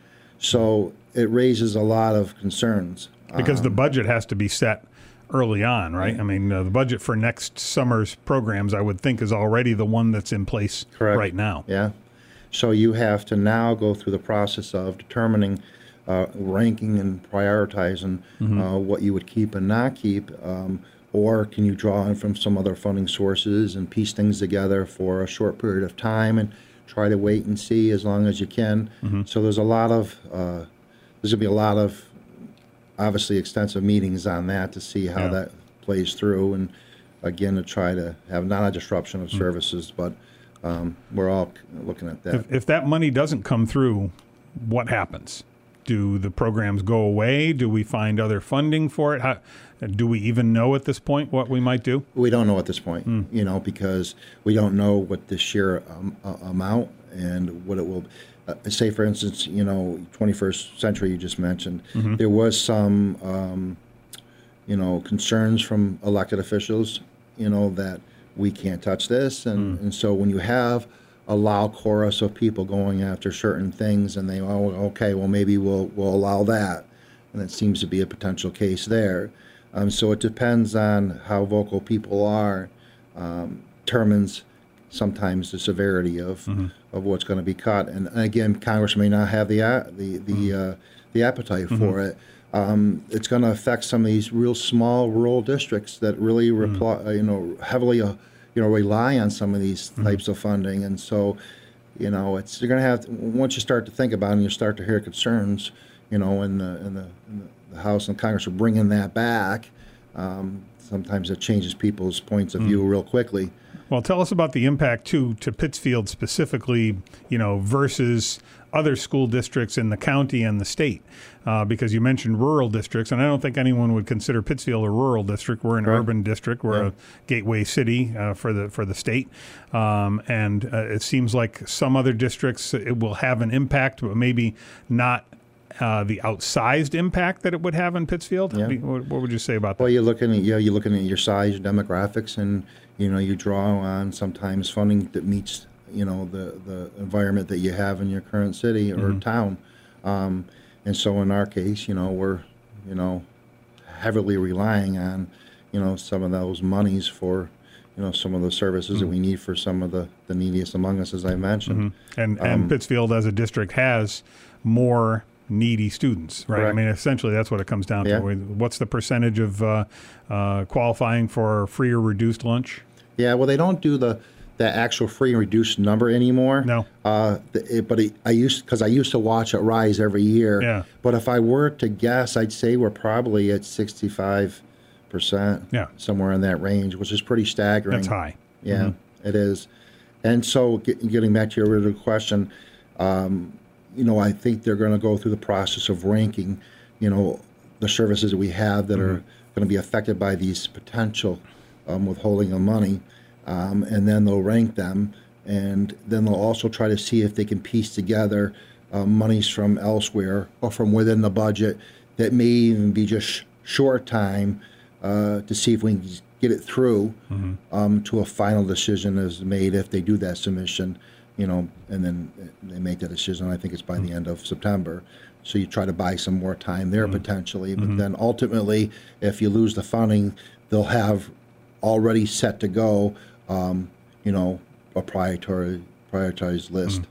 So it raises a lot of concerns. Because the Um, budget has to be set early on, right? I mean, uh, the budget for next summer's programs, I would think, is already the one that's in place Correct. right now. Yeah. So you have to now go through the process of determining, uh, ranking and prioritizing Mhm. uh, what you would keep and not keep, um, or can you draw in from some other funding sources and piece things together for a short period of time and try to wait and see as long as you can. Mhm. So there's a lot of uh, there's gonna be a lot of obviously extensive meetings on that to see how Yeah. that plays through, and again to try to have not a disruption of Mm. services, but um, we're all looking at that. If, if that money doesn't come through, what happens? Do the programs go away? Do we find other funding for it? How, do we even know at this point what we might do? We don't know at this point, you know, because we don't know what the sheer um, uh, amount and what it will. Uh, say, for instance, you know, twenty-first century you just mentioned, Mhm. there was some, um, you know, concerns from elected officials, you know, that we can't touch this, and, and so when you have a loud chorus of people going after certain things, and they, oh, okay, well maybe we'll we'll allow that, and it seems to be a potential case there. Um, so it depends on how vocal people are, um, determines sometimes the severity of Mhm. of what's going to be cut. And again, Congress may not have the a- the the uh, the appetite for Mhm. it, um, it's going to affect some of these real small rural districts that really reply, mm. you know, heavily, uh, you know, rely on some of these mm. types of funding. And so, you know, it's you're going to have to, once you start to think about it and you start to hear concerns, you know, in the in the, in the House and Congress are bringing that back. Um, sometimes it changes people's points of view mm. real quickly. Well, tell us about the impact, too, to Pittsfield specifically, you know, versus other school districts in the county and the state, uh, because you mentioned rural districts, and I don't think anyone would consider Pittsfield a rural district. We're an right. urban district. We're yeah. a gateway city uh, for the for the state, um, and uh, it seems like some other districts it will have an impact, but maybe not uh, the outsized impact that it would have in Pittsfield. Yeah. What, what would you say about that? Well, you're looking at yeah, you're looking at your size, your demographics, and you know you draw on sometimes funding that meets you know the the environment that you have in your current city or mm-hmm. town, um, and so in our case, you know we're you know heavily relying on you know some of those monies for you know some of the services mm-hmm. that we need for some of the, the neediest among us, as I mentioned. Mm-hmm. And um, and Pittsfield as a district has more needy students, right? Correct. I mean, essentially that's what it comes down yeah. to. What's the percentage of uh, uh, qualifying for free or reduced lunch? Yeah, well, they don't do the that actual free and reduced number anymore. No. Uh, it, but it, I used because I used to watch it rise every year. Yeah. But if I were to guess, I'd say we're probably at sixty-five percent. Yeah. Somewhere in that range, which is pretty staggering. That's high. Yeah, mm-hmm. it is. And so, get, getting back to your original question, um, you know, I think they're going to go through the process of ranking, you know, the services that we have that mm-hmm. are going to be affected by these potential um, withholding of money. Um, and then they'll rank them, and then they'll also try to see if they can piece together uh, monies from elsewhere or from within the budget that may even be just sh- short time uh, to see if we can get it through mm-hmm. um, to a final decision is made if they do that submission, you know, and then they make that decision. I think it's by mm-hmm. the end of September. So you try to buy some more time there mm-hmm. potentially, but mm-hmm. then ultimately, if you lose the funding, they'll have already set to go. Um, you know, a priority, prioritized list.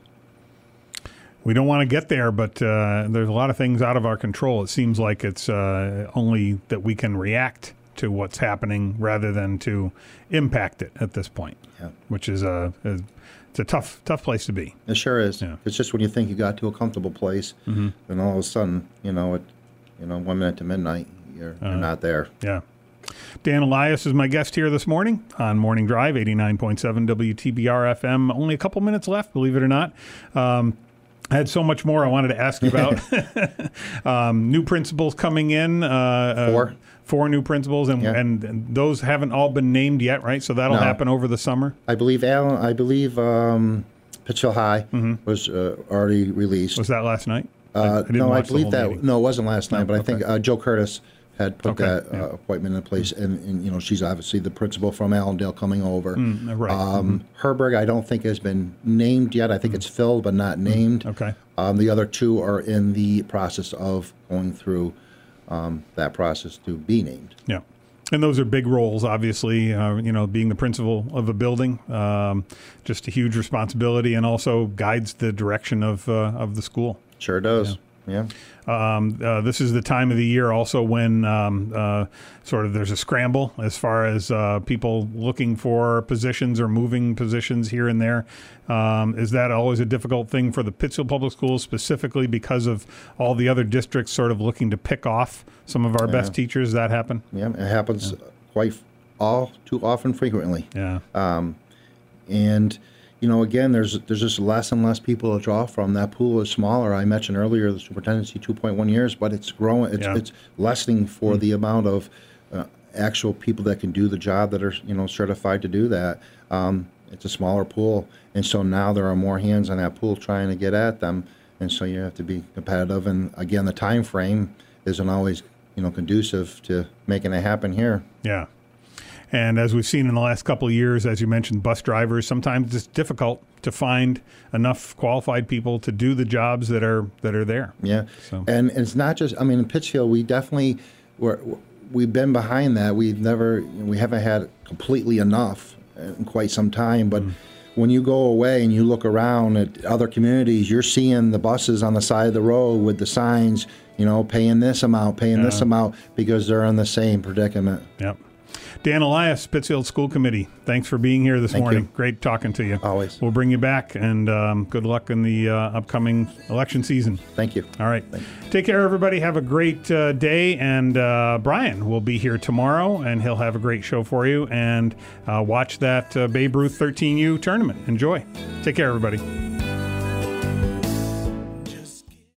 Mm. We don't want to get there, but uh, there's a lot of things out of our control. It seems like it's uh, only that we can react to what's happening rather than to impact it at this point, yeah. which is a, a it's a tough tough place to be. It sure is. Yeah. It's just when you think you got to a comfortable place, mm-hmm. and all of a sudden, you know, it, you know, one minute to midnight, you're, uh, you're not there. Yeah. Dan Elias is my guest here this morning on Morning Drive, eighty-nine point seven W T B R F M. Only a couple minutes left, believe it or not. Um, I had so much more I wanted to ask you about. um, new principals coming in. Uh, four. Uh, four new principals, and, yeah. and, and those haven't all been named yet, right? So that'll no. happen over the summer? I believe Alan, I believe um, Pittsfield High mm-hmm. was uh, already released. Was that last night? Uh, I, I no, I believe that. meeting. No, it wasn't last night, no, but I okay. think uh, Joe Curtis had put okay, that yeah. uh, appointment in place, and, and you know she's obviously the principal from Allendale coming over. Mm, right. Um, mm-hmm. Herberg, I don't think has been named yet. I think mm-hmm. it's filled but not named. Mm-hmm. Okay. Um, the other two are in the process of going through um, that process to be named. Yeah. And those are big roles, obviously, uh, you know, being the principal of a building, um, just a huge responsibility, and also guides the direction of uh, of the school. Sure does. Yeah. Yeah. Um, uh, this is the time of the year also when um, uh, sort of there's a scramble as far as uh, people looking for positions or moving positions here and there. Um, is that always a difficult thing for the Pittsfield Public Schools, specifically because of all the other districts sort of looking to pick off some of our yeah. best teachers? Does that happen? Yeah, it happens yeah. quite all too often, frequently. Yeah. Um, and you know, again, there's there's just less and less people to draw from. That pool is smaller. I mentioned earlier the superintendency two point one years, but it's growing. It's yeah. it's lessening for mm-hmm. the amount of uh, actual people that can do the job that are you know certified to do that. Um, it's a smaller pool, and so now there are more hands on that pool trying to get at them, and so you have to be competitive. And again, the time frame isn't always you know conducive to making it happen here. Yeah. And as we've seen in the last couple of years, as you mentioned, bus drivers, sometimes it's difficult to find enough qualified people to do the jobs that are that are there. Yeah, so. and it's not just, I mean, in Pittsfield, we definitely, we're, we've been behind that. We've never, we haven't had completely enough in quite some time, but mm. when you go away and you look around at other communities, you're seeing the buses on the side of the road with the signs, you know, paying this amount, paying Yeah. this amount, because they're in the same predicament. Yep. Dan Elias, Pittsfield School Committee, thanks for being here this Thank morning. you. Great talking to you. Always. We'll bring you back, and um, good luck in the uh, upcoming election season. Thank you. All right. Take care, everybody. Have a great uh, day. And uh, Brian will be here tomorrow, and he'll have a great show for you. And uh, watch that uh, Babe Ruth thirteen U tournament. Enjoy. Take care, everybody.